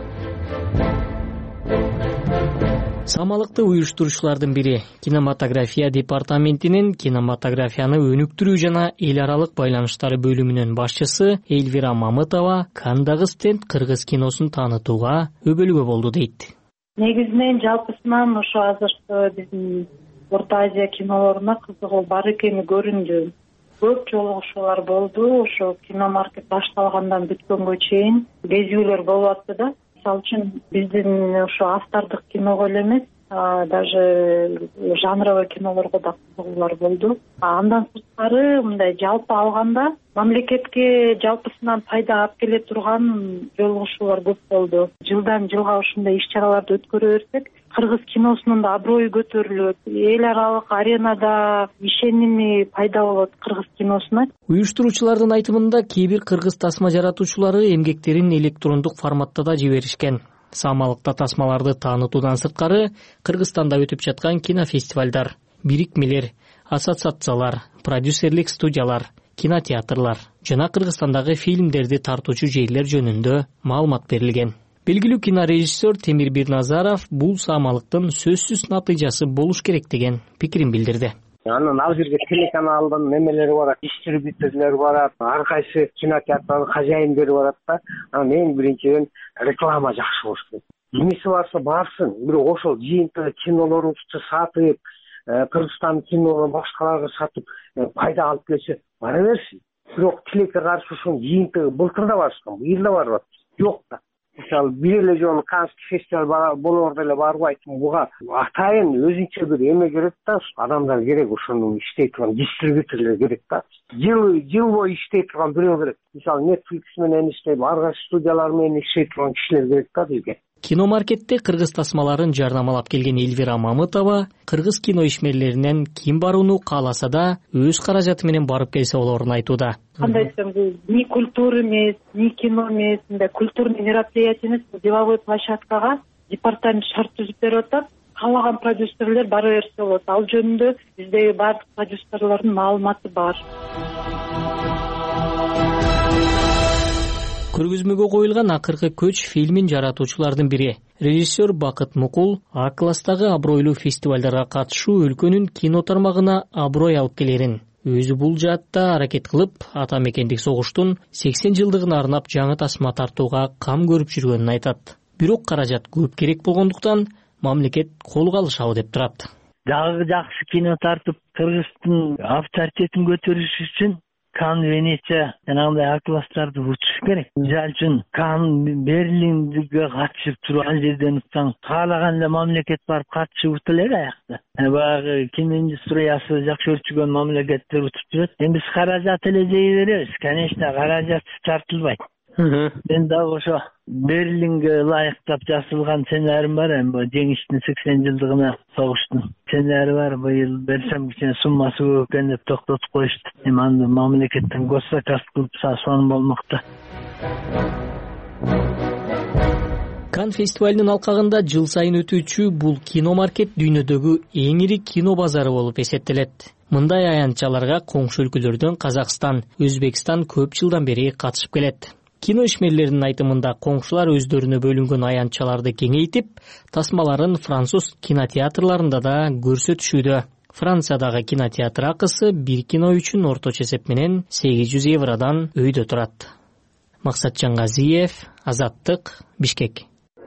Самалыкты уюштурушулардын бири кинематография департаментинин кинематографияны өнүктүрүү жана эл аралык байланыштары бөлүмүнүн башчысы Эльвира Мамытова Кандагы стенд кыргыз киносун таанытууга өбөлгө болду дейт. Негизинен жалпысынан ошо азыркы биздин Орто Азия кинолоруна кызыгуу бар экени көрүндү. Көп жолугушуулар болду. Ошо киномаркет башталгандан бүткөнгө чейин кезүүлөр болуп атты да. Мисалы үчүн биздин ошо автордук киного эле эмес, даже жанровый кинолорго да кызыгуулар болду. Андан сырткары мындай жалпы алганда мамлекетке жалпысынан пайда алып келе турган жолугушуулар көп болду. Жылдан жылга ушундай иш-чараларды өткөрө берсек, кыргыз киносунун да аброю көтөрүлөт, эл аралык аренада ишеними пайда болот кыргыз киносуна. Уюштуруучулардын айтымында кээ бир кыргыз тасма жаратуучулары эмгектерин электрондук форматта да жиберишкен. Самалыкта тасмаларды таанытуудан сырткары Кыргызстанда өтүп жаткан кинофестивалдар, бирикмелер, ассоциациялар, продюсерлик студиялар, кинотеатрлар жана Кыргызстандагы фильмдерди тартуучу жерлер жөнүндө маалымат берилген. Белгилүү кинорежиссер Темир Бирназаров бул самалыктын сөзсүз натыйжасы болуш керек деген пикирин билдирди. Анан ал жерге телеканалдын немелери барат, дистрибьюторлор барат, ар кайсы кинотеатрдын кажайындары барат да. Анан эң биринчиден реклама жакшы болуш керек. Эмеси барса барсын, бирок ошол жыйынтыгы кинолорубузду сатып, Кыргызстан кинолорун башкаларга сатып, пайда алып келсе, бара берсин. Бирок тилекке каршы ушунун жыйынтыгы былтыр да барышкан, быйыл да барып атат. Жок да. Мисалы, бир эле жолу Канский фестиваль болоордо эле барбайтын, буга атайын өзүнчө бир эме керек да, адамдар керек, ошону иштей турган дистрибьюторлор керек да. Жыл бою иштей турган бирөө керек. Мисалы, Netflix менен иштеп, ар кайсы студиялар менен иштей турган кишилер керек да бизге. Киномаркетте кыргыз тасмаларын жарнамалап келген Эльвира Мамытова кыргыз кино ишмерлеринен ким барууну кааласа да өз каражаты менен барып келсе болоорун айтууда. Кандай десем, бул ни культура эмес, ни кино эмес, мындай культурный мероприятие эмес, деловой площадкага департамент шарт түзүп берип атат. Каалаган продюсерлер бара берсе болот. Ал жөнүндө биздеги бардык продюсерлордун маалыматы бар. Көргөзмөгө коюлган Акыркы көч фильмин жаратуучулардын бири режиссер Бакыт Мукул А класстагы абройлуу фестивалдарга катышуу өлкөнүн кино тармагына аброй алып келерин, өзү бул жаатта аракет кылып, ата мекендик согуштун 80 жылдыгын арнап жаңы тасма тартууга кам көрүп жүргөнүн айтат. Бирок каражат көп керек болгондуктан мамлекет колго алышабы деп турат. Дагы жакшы кино тартып, Кыргыздын авторитетин көтөрүш үчүн Кан, Венеция жанагындай А класстарды учуш керек. Мисалы үчүн Кан, Берлинге катышып туруп, ал жерден утсаң, каалаган эле мамлекет барып катышып утуп элек аякта. Баягы кино индустриясы жакшы өрчүгөн мамлекеттер утуп жүрөт. Эми биз каражат эле жей беребиз. Конечно, каражат тартылбайт. Мен дагы ошо Берлинге ылайыктап жасалган сценарийм бар, эми жеңиштин 80 жылдыгына согуштун сценарийи бар. Быйыл берсем кичине суммасы көп экен деп токтотуп коюшту. Эми аны мамлекеттен госзаказ кылып сасуан болмокто. Кан фестивалынын алкагында жыл сайын өтүүчү бул киномаркет дүйнөдөгү эң ири кино базары болуп эсептелет. Мындай аянтчаларга коңшу өлкөлөрдөн Казакстан, Өзбекстан көп жылдан бери катышып келет. Кино ишмерлеринин айтымында коңшулар өздөрүнө бөлүнгөн аянтчаларды кеңейтип, тасмаларын француз кинотеатрларында да көрсөтүшүүдө. Франциядагы кинотеатр акысы бир кино үчүн орточо эсеп менен 800 евродан өйдө турат. Максатжан Газиев, Азаттык, Бишкек.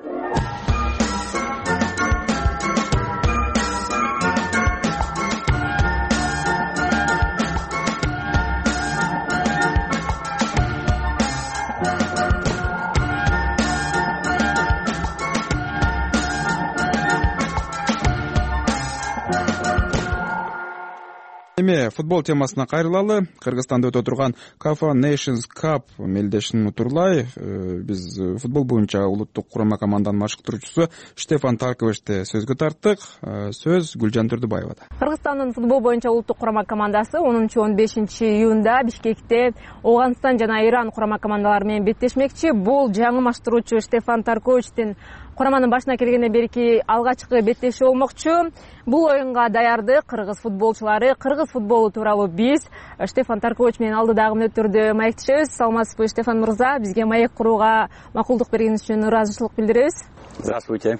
Эми футбол темасына кайрылалы. Кыргызстанда өтө турган CAF Nations Cup мелдешин утурлай. Биз футбол боюнча улуттук курама команданын машыктыруучусу Штефан Тарковичти сөзгө тарттык. Сөз Гүлжан Түрдүбаевада. Кыргызстандын футбол боюнча улуттук курама командасы 10-15 июнда Бишкекте Ооганстан жана Иран курама командалары менен беттешмекчи. Бул жаңы машыктыруучу Штефан Тарковичтин кураманын башына келгенден берки алгачкы беттеши болмокчу. Бул оюнга даярдык кыргыз футболчулары, кыргыз футболу тууралуу биз Штефан Таркович менен алдыдагы мүнөттөрдө маектешебиз. Саламатсызбы, Штефан мырза? Бизге маек курууга макулдук бергениңиз үчүн ыраазычылык билдиребиз. Здравствуйте.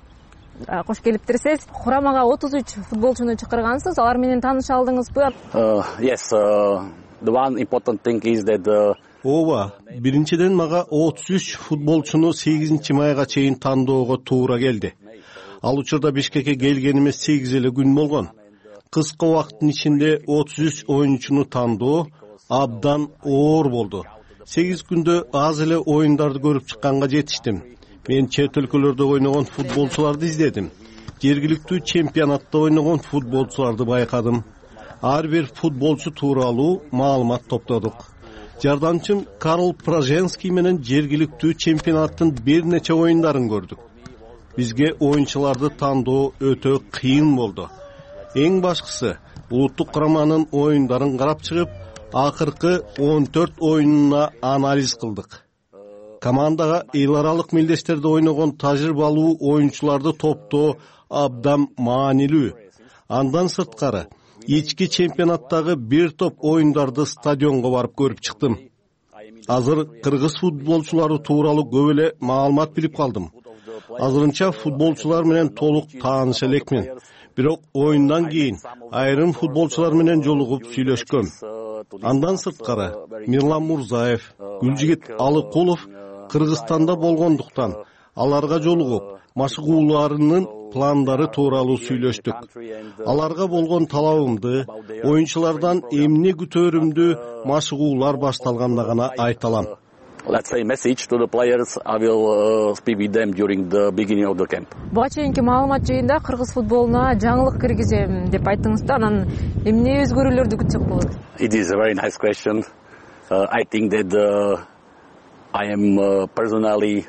Кош келиптирсиз. Курамага 33 футболчуну чакыргансыз. Алар менен тааныша алдыңызбы? Yes, the one important thing is that Ооба, биринчиден мага 33 футболчуну 8 майга чейин тандоого туура келди. Ал учурда Бишкекке келгениме 8 эле күн болгон. Кыска убакыттын ичинде 33 оюнчуну тандоо абдан оор болду. 8 күндө аз эле оюндарды көрүп чыкканга жетиштим. Мен чет өлкөлөрдө ойногон футболчуларды издедим. Жергиликтүү чемпионатта ойногон футболчуларды байкадым. Ар бир футболчу тууралуу маалымат топтодук. Жардамчым Карл Праженский менен жергиликтүү чемпионаттын бир нече оюндарын көрдүк. Бизге оюнчуларды тандоо өтө кыйын болду. Эң башкысы, улуттук кураманын оюндарын карап чыгып, акыркы 14 оюнуна анализ кылдык. Командага эл аралык мелдештерде ойногон тажрыйбалуу оюнчуларды топтоо абдан маанилүү. Андан сырткары, ички чемпионаттагы бир топ оюндарды стадионго барып көрүп чыктым. Азыр кыргыз футболчулары тууралуу көп эле маалымат билип калдым. Азырынча футболчулар менен толук тааныша элекмин. Бирок оюндан кийин айрым футболчулар менен жолугуп сүйлөшкөм. Андан сырткары Мирлан Мурзаев, Гүлжигит Алыкулов Кыргызстанда болгондуктан аларга жолугуп машыгууларынын пландары тууралуу сүйлөштүк. Аларга болгон талабымды, оюнчулардан эмне күтөрүмдү машыгуулар башталганда гана айта алам. Let's say message to the players. I will speak with them during the beginning of the camp. Буга чейинки маалымат жыйында кыргыз футболуна жаңылык киргизем деп айттыңыз да, анан эмне өзгөрүүлөрдү күтсөк болот? It is a very nice question. I think that I am personally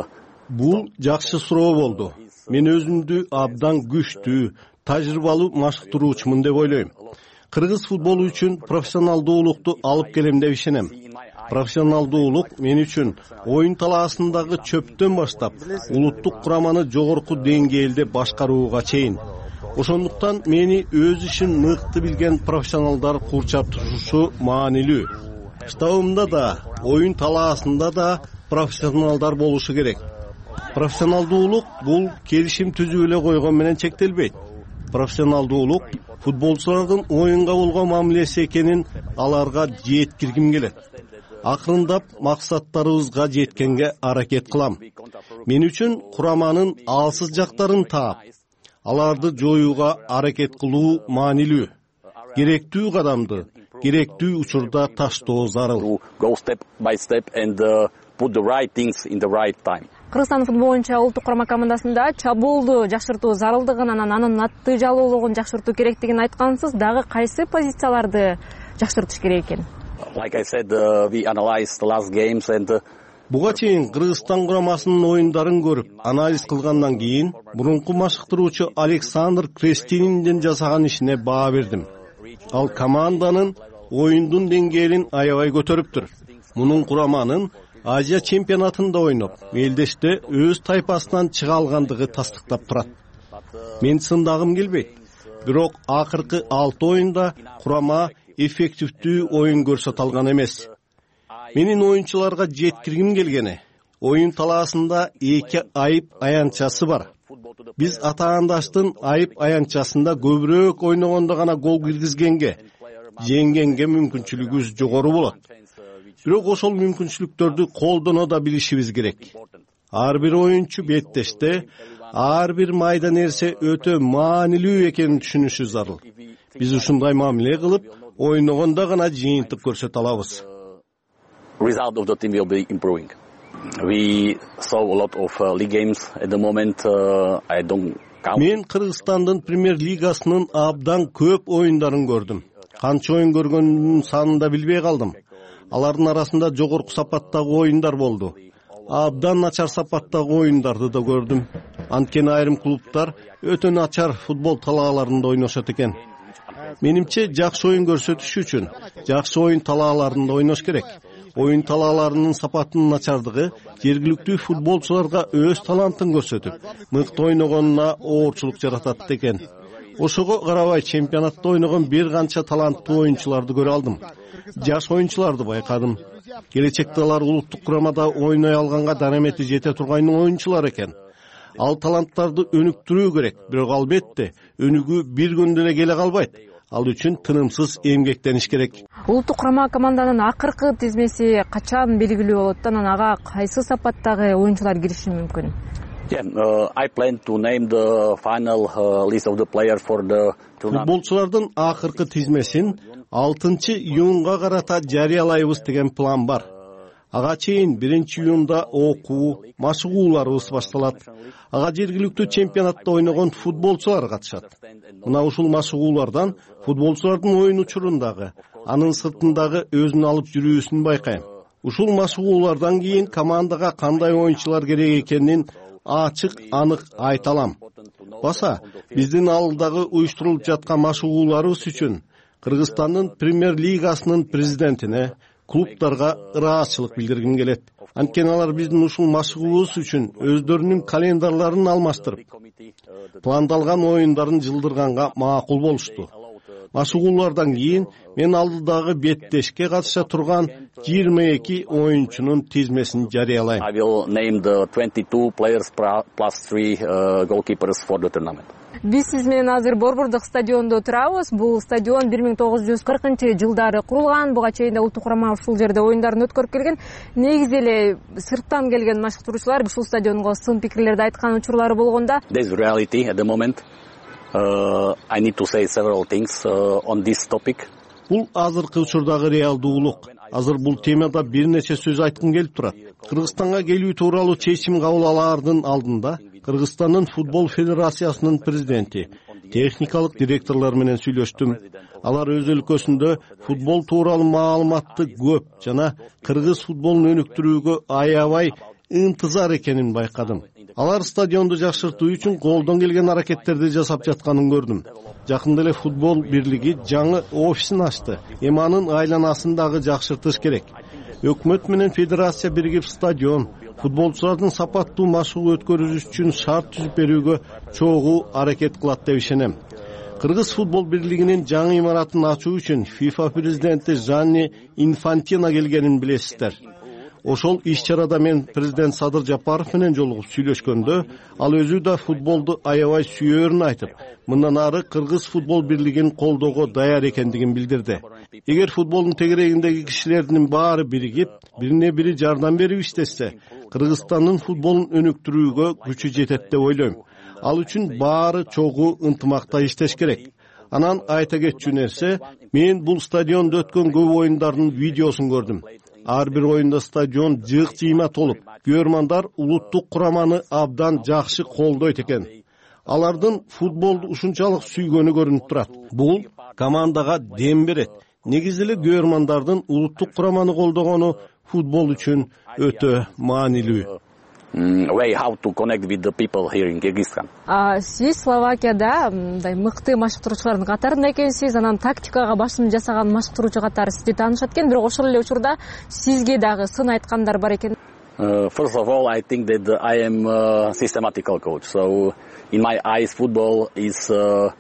Бул жакшы суроо болду. Мен өзүмдү абдан күчтүү, тажрыйбалуу машыктыруучумун деп ойлойм. Кыргыз футболу үчүн профессионалдуулукту алып келем деп ишенем. Профессионалдуулук мен үчүн оюн талаасындагы чөптөн баштап улуттук кураманы жогорку деңгээлде башкарууга чейин. Ошондуктан мени өз ишин мыкты билген профессионалдар курчап турушу маанилүү. штабымда да, оюн талаасында да профессионалдар болушу керек. Профессионалдуулук бул келишим түзүп эле койгон менен чектелбейт. Профессионалдуулук футболчулардын оюнга болгон мамилеси экенин аларга жеткиргим келет. Акырындап максаттарыбызга жеткенге аракет кылам. Мен үчүн кураманын алсыз жактарын таап, аларды жоюуга аракет кылуу маанилүү. Керектүү кадамды керектүү учурда таштоо зарыл. Кыргызстан футбол боюнча улуттук курама командасында чабуулду жакшыртуу зарылдыгын, анан натыйжалуулугун жакшыртуу керектигин айткансыз. Дагы кайсы позицияларды жакшыртыш керек экен? Буга чейин Кыргызстан курамасынын оюндарын көрүп, анализ кылгандан кийин мурунку машыктыруучу Александр Крестининдин жасаган ишине баа бердим. Ал команданын оюндун деңгээлин аябай көтөрүптүр. Мунун кураманын Азия чемпионатында ойноп, Мелдеште өз тайпасынан чыга алгандыгы тастыктап турат. Мен сындагым келбейт. Бирок акыркы 6 оюнда курама эффективдүү оюн көрсөтө алган эмес. Менин оюнчуларга жеткиргим келгени, оюн талаасында 2 айып аянтчасы бар. Биз атаандаштын айып аянтчасында көбүрөөк ойногондо гана гол киргизгенге, жеңгенге мүмкүнчүлүгүбүз жогору болот. Бирок ошол мүмкүнчүлүктөрдү колдоно да билишибиз керек. Ар бир оюнчу беттеште ар бир майда нерсе өтө маанилүү экенин түшүнүшү зарыл. Биз ушундай мамиле кылып, ойногондо гана жыйынтык көрсөтө алабыз. Мен Кыргызстандын премьер-лигасынын абдан көп оюндарын көрдүм. Канча оюн көргөнүмдүн санын да билбей калдым. Алардын арасында жогорку сапаттагы оюндар болду. Абдан начар сапаттагы оюндарды да көрдүм. Анткени айрым клубтар өтө начар футбол талааларында ойношот экен. Менимче, жакшы оюн көрсөтүш үчүн жакшы оюн талааларында ойнош керек. Оюн талааларынын сапатынын начардыгы жергиликтүү футболчуларга өз талантын көрсөтүп, мыкты ойногонуна оорчулук жаратат экен. Ошого карабай чемпионатта ойногон бир канча таланттуу оюнчуларды көрө алдым. Жаш оюнчуларды байкадым. Келечекте алар улуттук курамада ойной алганга дарамети жете турган оюнчулар экен. Ал таланттарды өнүктүрүү керек, бирок албетте өнүгүү бир күндө эле келе калбайт. Ал үчүн тынымсыз эмгектениш керек. Улуттук курама команданын акыркы тизмеси качан белгилүү болот? Анан ага кайсы сапаттагы оюнчулар кириши мүмкүн? Футболчулардын акыркы тизмесин 6-июнга карата жарыялайбыз деген план бар. Ага чейин 1-июнда окуу, машыгууларыбыз башталат. Ага жергиликтүү чемпионатта ойногон футболчулар катышат. Мына ушул машыгуулардан футболчулардын оюн учурундагы, анын сыртындагы өзүн алып жүрүүсүн байкайм. Ушул машыгуулардан кийин командага кандай оюнчулар керек экенин ачык, анык айта алам. Баса, биздин алдагы уюштурулуп жаткан машыгууларыбыз үчүн Кыргызстандын премьер-лигасынын президентине, клубтарга ыраазычылык билдиргим келет. Анткени алар биздин ушул машыгуубуз үчүн өздөрүнүн календарларын алмаштырып, пландалган оюндарын жылдырганга макул болушту. Машыгуулардан кийин мен алдыдагы беттешке катыша турган 22 оюнчунун тизмесин жарыялайм. Биз сиз менен азыр Борбордук стадиондо турабыз. Бул стадион 1940-жылдары курулган. Буга чейин да улуттук курама ушул жерде оюндарын өткөрүп келген. Негизи эле сырттан келген машыктыруучулар ушул стадионго сын пикирлерди айткан учурлары болгондо. Бул азыркы учурдагы реалдуулук. Азыр бул темада бир нече сөз айткым келип турат. Кыргызстанга келүү тууралуу чечим кабыл алаардын алдында Кыргызстандын футбол федерациясынын президенти, техникалык директорлор менен сүйлөштүм. Алар өз өлкөсүндө футбол тууралуу маалыматты көп жана кыргыз футболун өнүктүрүүгө аябай ынтызар экенин байкадым. Алар стадионду жакшыртуу үчүн колдон келген аракеттерди жасап жатканын көрдүм. Жакында эле футбол бирлиги жаңы офисин ачты. Эми анын айланасын дагы жакшыртыш керек. Өкмөт менен федерация биригип стадион, футболчулардын сапаттуу машыгуу өткөрүш үчүн шарт түзүп берүүгө чогуу аракет кылат деп ишенем. Кыргыз футбол бирлигинин жаңы имаратын ачуу үчүн FIFA президенти Gianni Infantino келгенин билесиздер. Ошол иш-чарада мен президент Садыр Жапаров менен жолугуп сүйлөшкөндө, ал өзү да футболду аябай сүйөөрүн айтып, мындан ары Кыргыз футбол бирлигин колдоого даяр экендигин билдирди. Эгер футболдун тегерегиндеги кишилердин баары биригип, бирине бири жардам берип иштешсе, Кыргызстандын футболун өнүктүрүүгө күчү жетет деп ойлойм. Ал үчүн баары чогуу ынтымакта иштеш керек. Анан айта кетчү нерсе, мен бул стадиондо өткөн көп оюндардын видеосун көрдүм. Ар бир оюнда стадион жыйк-жыйма толуп, көрөрмандар улуттук кураманы абдан жакшы колдойт экен. Алардын футболду ушунчалык сүйгөнү көрүнүп турат. Бул командага дем берет. Негизи эле көрөрмандардын улуттук кураманы колдогону футбол үчүн өтө маанилүү. Way how to connect with the people here in Kyrgyzstan. Сиз Словакияда мындай мыкты машыктыруучулардын катарында экенсиз, анан тактикага басым жасаган машыктыруучу катары сизди таанышат экен, бирок ошол эле учурда сизге дагы сын айткандар бар экен. First of all, I think that I am a systematical coach. So in my eyes football is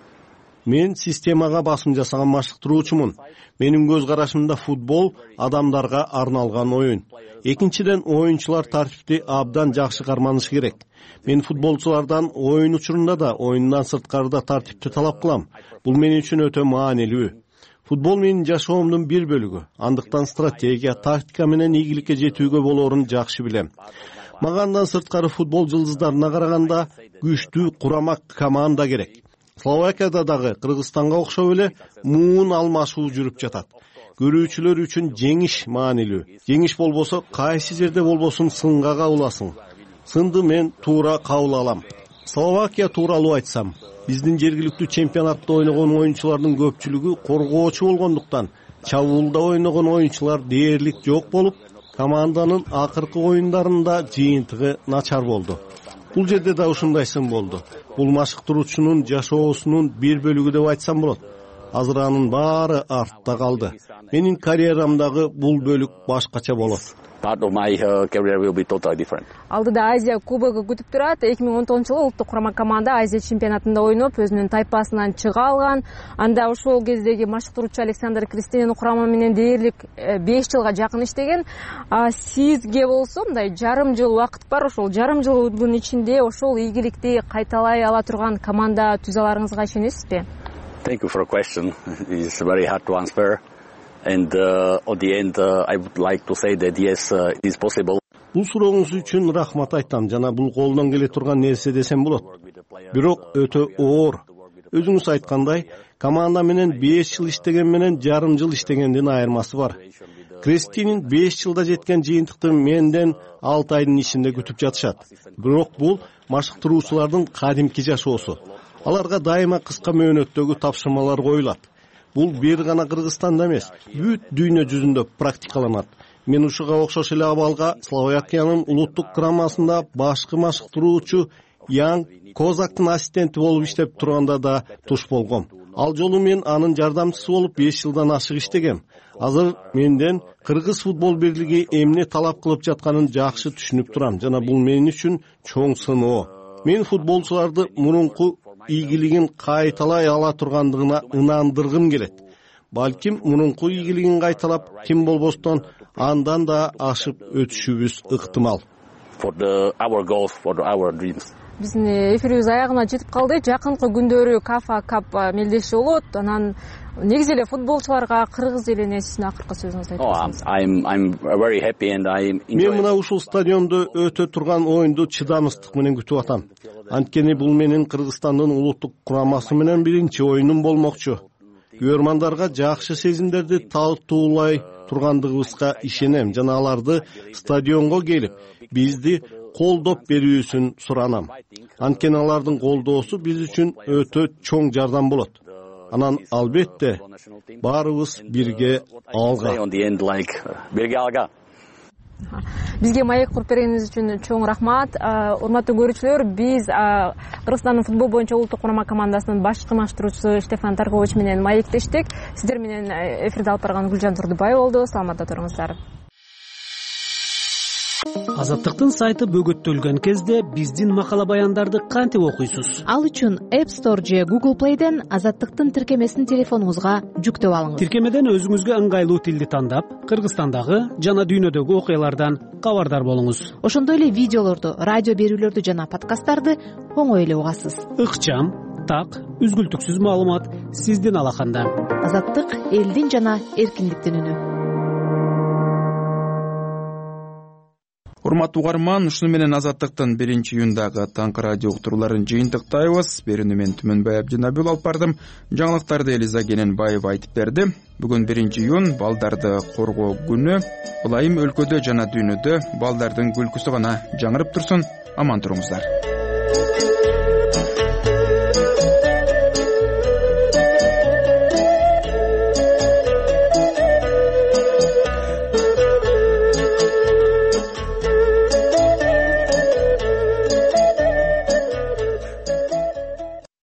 Мен системага басым жасаган машыктыруучумун. Менин көз карашымда футбол адамдарга арналган оюн. Экинчиден, оюнчулар тартипти абдан жакшы карманышы керек. Мен футболчулардан оюн учурунда да, оюндан сырткары да тартипти талап кылам. Бул мен үчүн өтө маанилүү. Футбол менин жашоомдун бир бөлүгү. Андыктан стратегия, тактика менен ийгиликке жетүүгө болоорун жакшы билем. Мага андан сырткары футбол жылдыздарына караганда күчтүү курама команда керек. Словакияда дагы Кыргызстанга окшоп эле муун алмашуу жүрүп жатат. Көрүүчүлөр үчүн жеңиш маанилүү. Жеңиш болбосо кайсы жерде болбосун сынга кабыласың. Сынды мен туура кабыл алам. Словакия тууралуу айтсам, биздин жергиликтүү чемпионатта ойногон оюнчулардын көпчүлүгү коргоочу болгондуктан, чабуулда ойногон оюнчулар дээрлик жок болуп, команданын акыркы оюндарында жыйынтыгы начар болду. Бул жерде да ушундай сын болду. Бул машыктыруучунун жашоосунун бир бөлүгү деп айтсам болот. Азыр анын баары артта калды. Менин карьерамдагы бул бөлүк башкача болот. Part of my career will be totally different. Алдыда Азия кубогу күтүп турат. 2019-жылы улуттук курама команда Азия чемпионатында ойноп, өзүнүн тайпасынан чыга алган. Анда ошол кездеги машыктыруучу Александр Кристинин курама менен дээрлик 5 жылга жакын иштеген. Сизге болсо мындай жарым жыл убакыт бар. Ошол жарым жылдын ичинде ошол ийгиликти кайталай ала турган команда түзө аларыңызга ишенесизби? Thank you for a question. It's very hard to answer. And at the end, I would like to say that yes, it is possible. Бул сурооңуз үчүн рахмат айтам. Жана бул колдон келе турган нерсе десем болот. Бирок өтө оор. Өзүңүз айткандай, команда менен 5 жыл иштеген менен жарым жыл иштегендин айырмасы бар. Кристинин 5 жылда жеткен жыйынтыкты менден 6 айдын ичинде күтүп жатышат. Бирок бул машыктыруучулардын кадимки жашоосу. Аларга дайыма кыска мөөнөттөгү тапшырмалар коюлат. Бул бир гана Кыргызстанда эмес, бүт дүйнө жүзүндө практикаланат. Мен ушуга окшош эле абалга Словакиянын улуттук курамасында башкы машыктыруучу Ян Козактын ассистенти болуп иштеп турганда да туш болгом. Ал жолу мен анын жардамчысы болуп 5 жылдан ашык иштегем. Азыр менден Кыргыз футбол бирлиги эмне талап кылып жатканын жакшы түшүнүп турам. Жана бул мен үчүн чоң сыноо. Мен футболчуларды мурунку ийгилигин кайталай ала тургандыгына ынандыргым келет. Балким мурунку ийгилигин кайталап, ким болбостон андан да ашып өтүшүбүз ыктымал. For our goals, for our dreams. Биздин эфирибиз аягына жетип калды. Жакынкы күндөрү Кафа Кап мелдеши болот. Анан негизи эле футболчуларга кыргыз элине сиздин акыркы сөзүңүздү айтыңыз. I'm very happy and I'm enjoying. Мен мына ушул стадиондо өтө турган оюнду чыдамсыздык менен күтүп атам. Анткени бул менин Кыргызстандын улуттук курамасы менен биринчи оюнум болмокчу. Көрөрмандарга жакшы сезимдерди тартуулай тургандыгыбызга ишенем жана аларды стадионго келип, бизди колдоп берүүсүн суранам. Анткени алардын колдоосу биз үчүн өтө чоң жардам болот. Анан албетте баарыбыз бирге алга. Бизге маек куруп бергениңиз үчүн чоң рахмат. Урматтуу көрүүчүлөр, биз Кыргызстандын футбол боюнча улуттук курама командасынын башкы машыктыруучусу Стефан Таркович менен маектештик. Сиздер менен эфирди алып барган Гүлжан Турдубай болду. Саламатта туруңуздар. Азаттыктын сайты бөгөттөлгөн кезде биздин макала баяндарды кантип окуйсуз? Ал үчүн App Store же Google Play'ден Азаттыктын тиркемесин телефонуңузга жүктөп алыңыз. Тиркемеден өзүңүзгө ыңгайлуу тилди тандап, Кыргызстандагы жана дүйнөдөгү окуялардан кабардар болуңуз. Ошондой эле видеолорду, радио берүүлөрдү жана подкасттарды оңой эле угасыз. Ыкчам, так, үзгүлтүксүз маалымат сиздин алаканда. Азаттык — элдин жана эркиндиктин үнү. Урматтуу угарман, ушуну менен Азаттыктын 1-июндагы таңкы радио уктурууларын жыйынтыктайбыз. Берүүнү мен Түмөнбай Абдинабиул алып бардым. Жаңылыктарды Элиза Кененбаева айтып берди. Бүгүн 1-июн балдарды коргоо күнү. Ылайым өлкөдө жана дүйнөдө балдардын күлкүсү гана жаңырып турсун. Аман туруңуздар.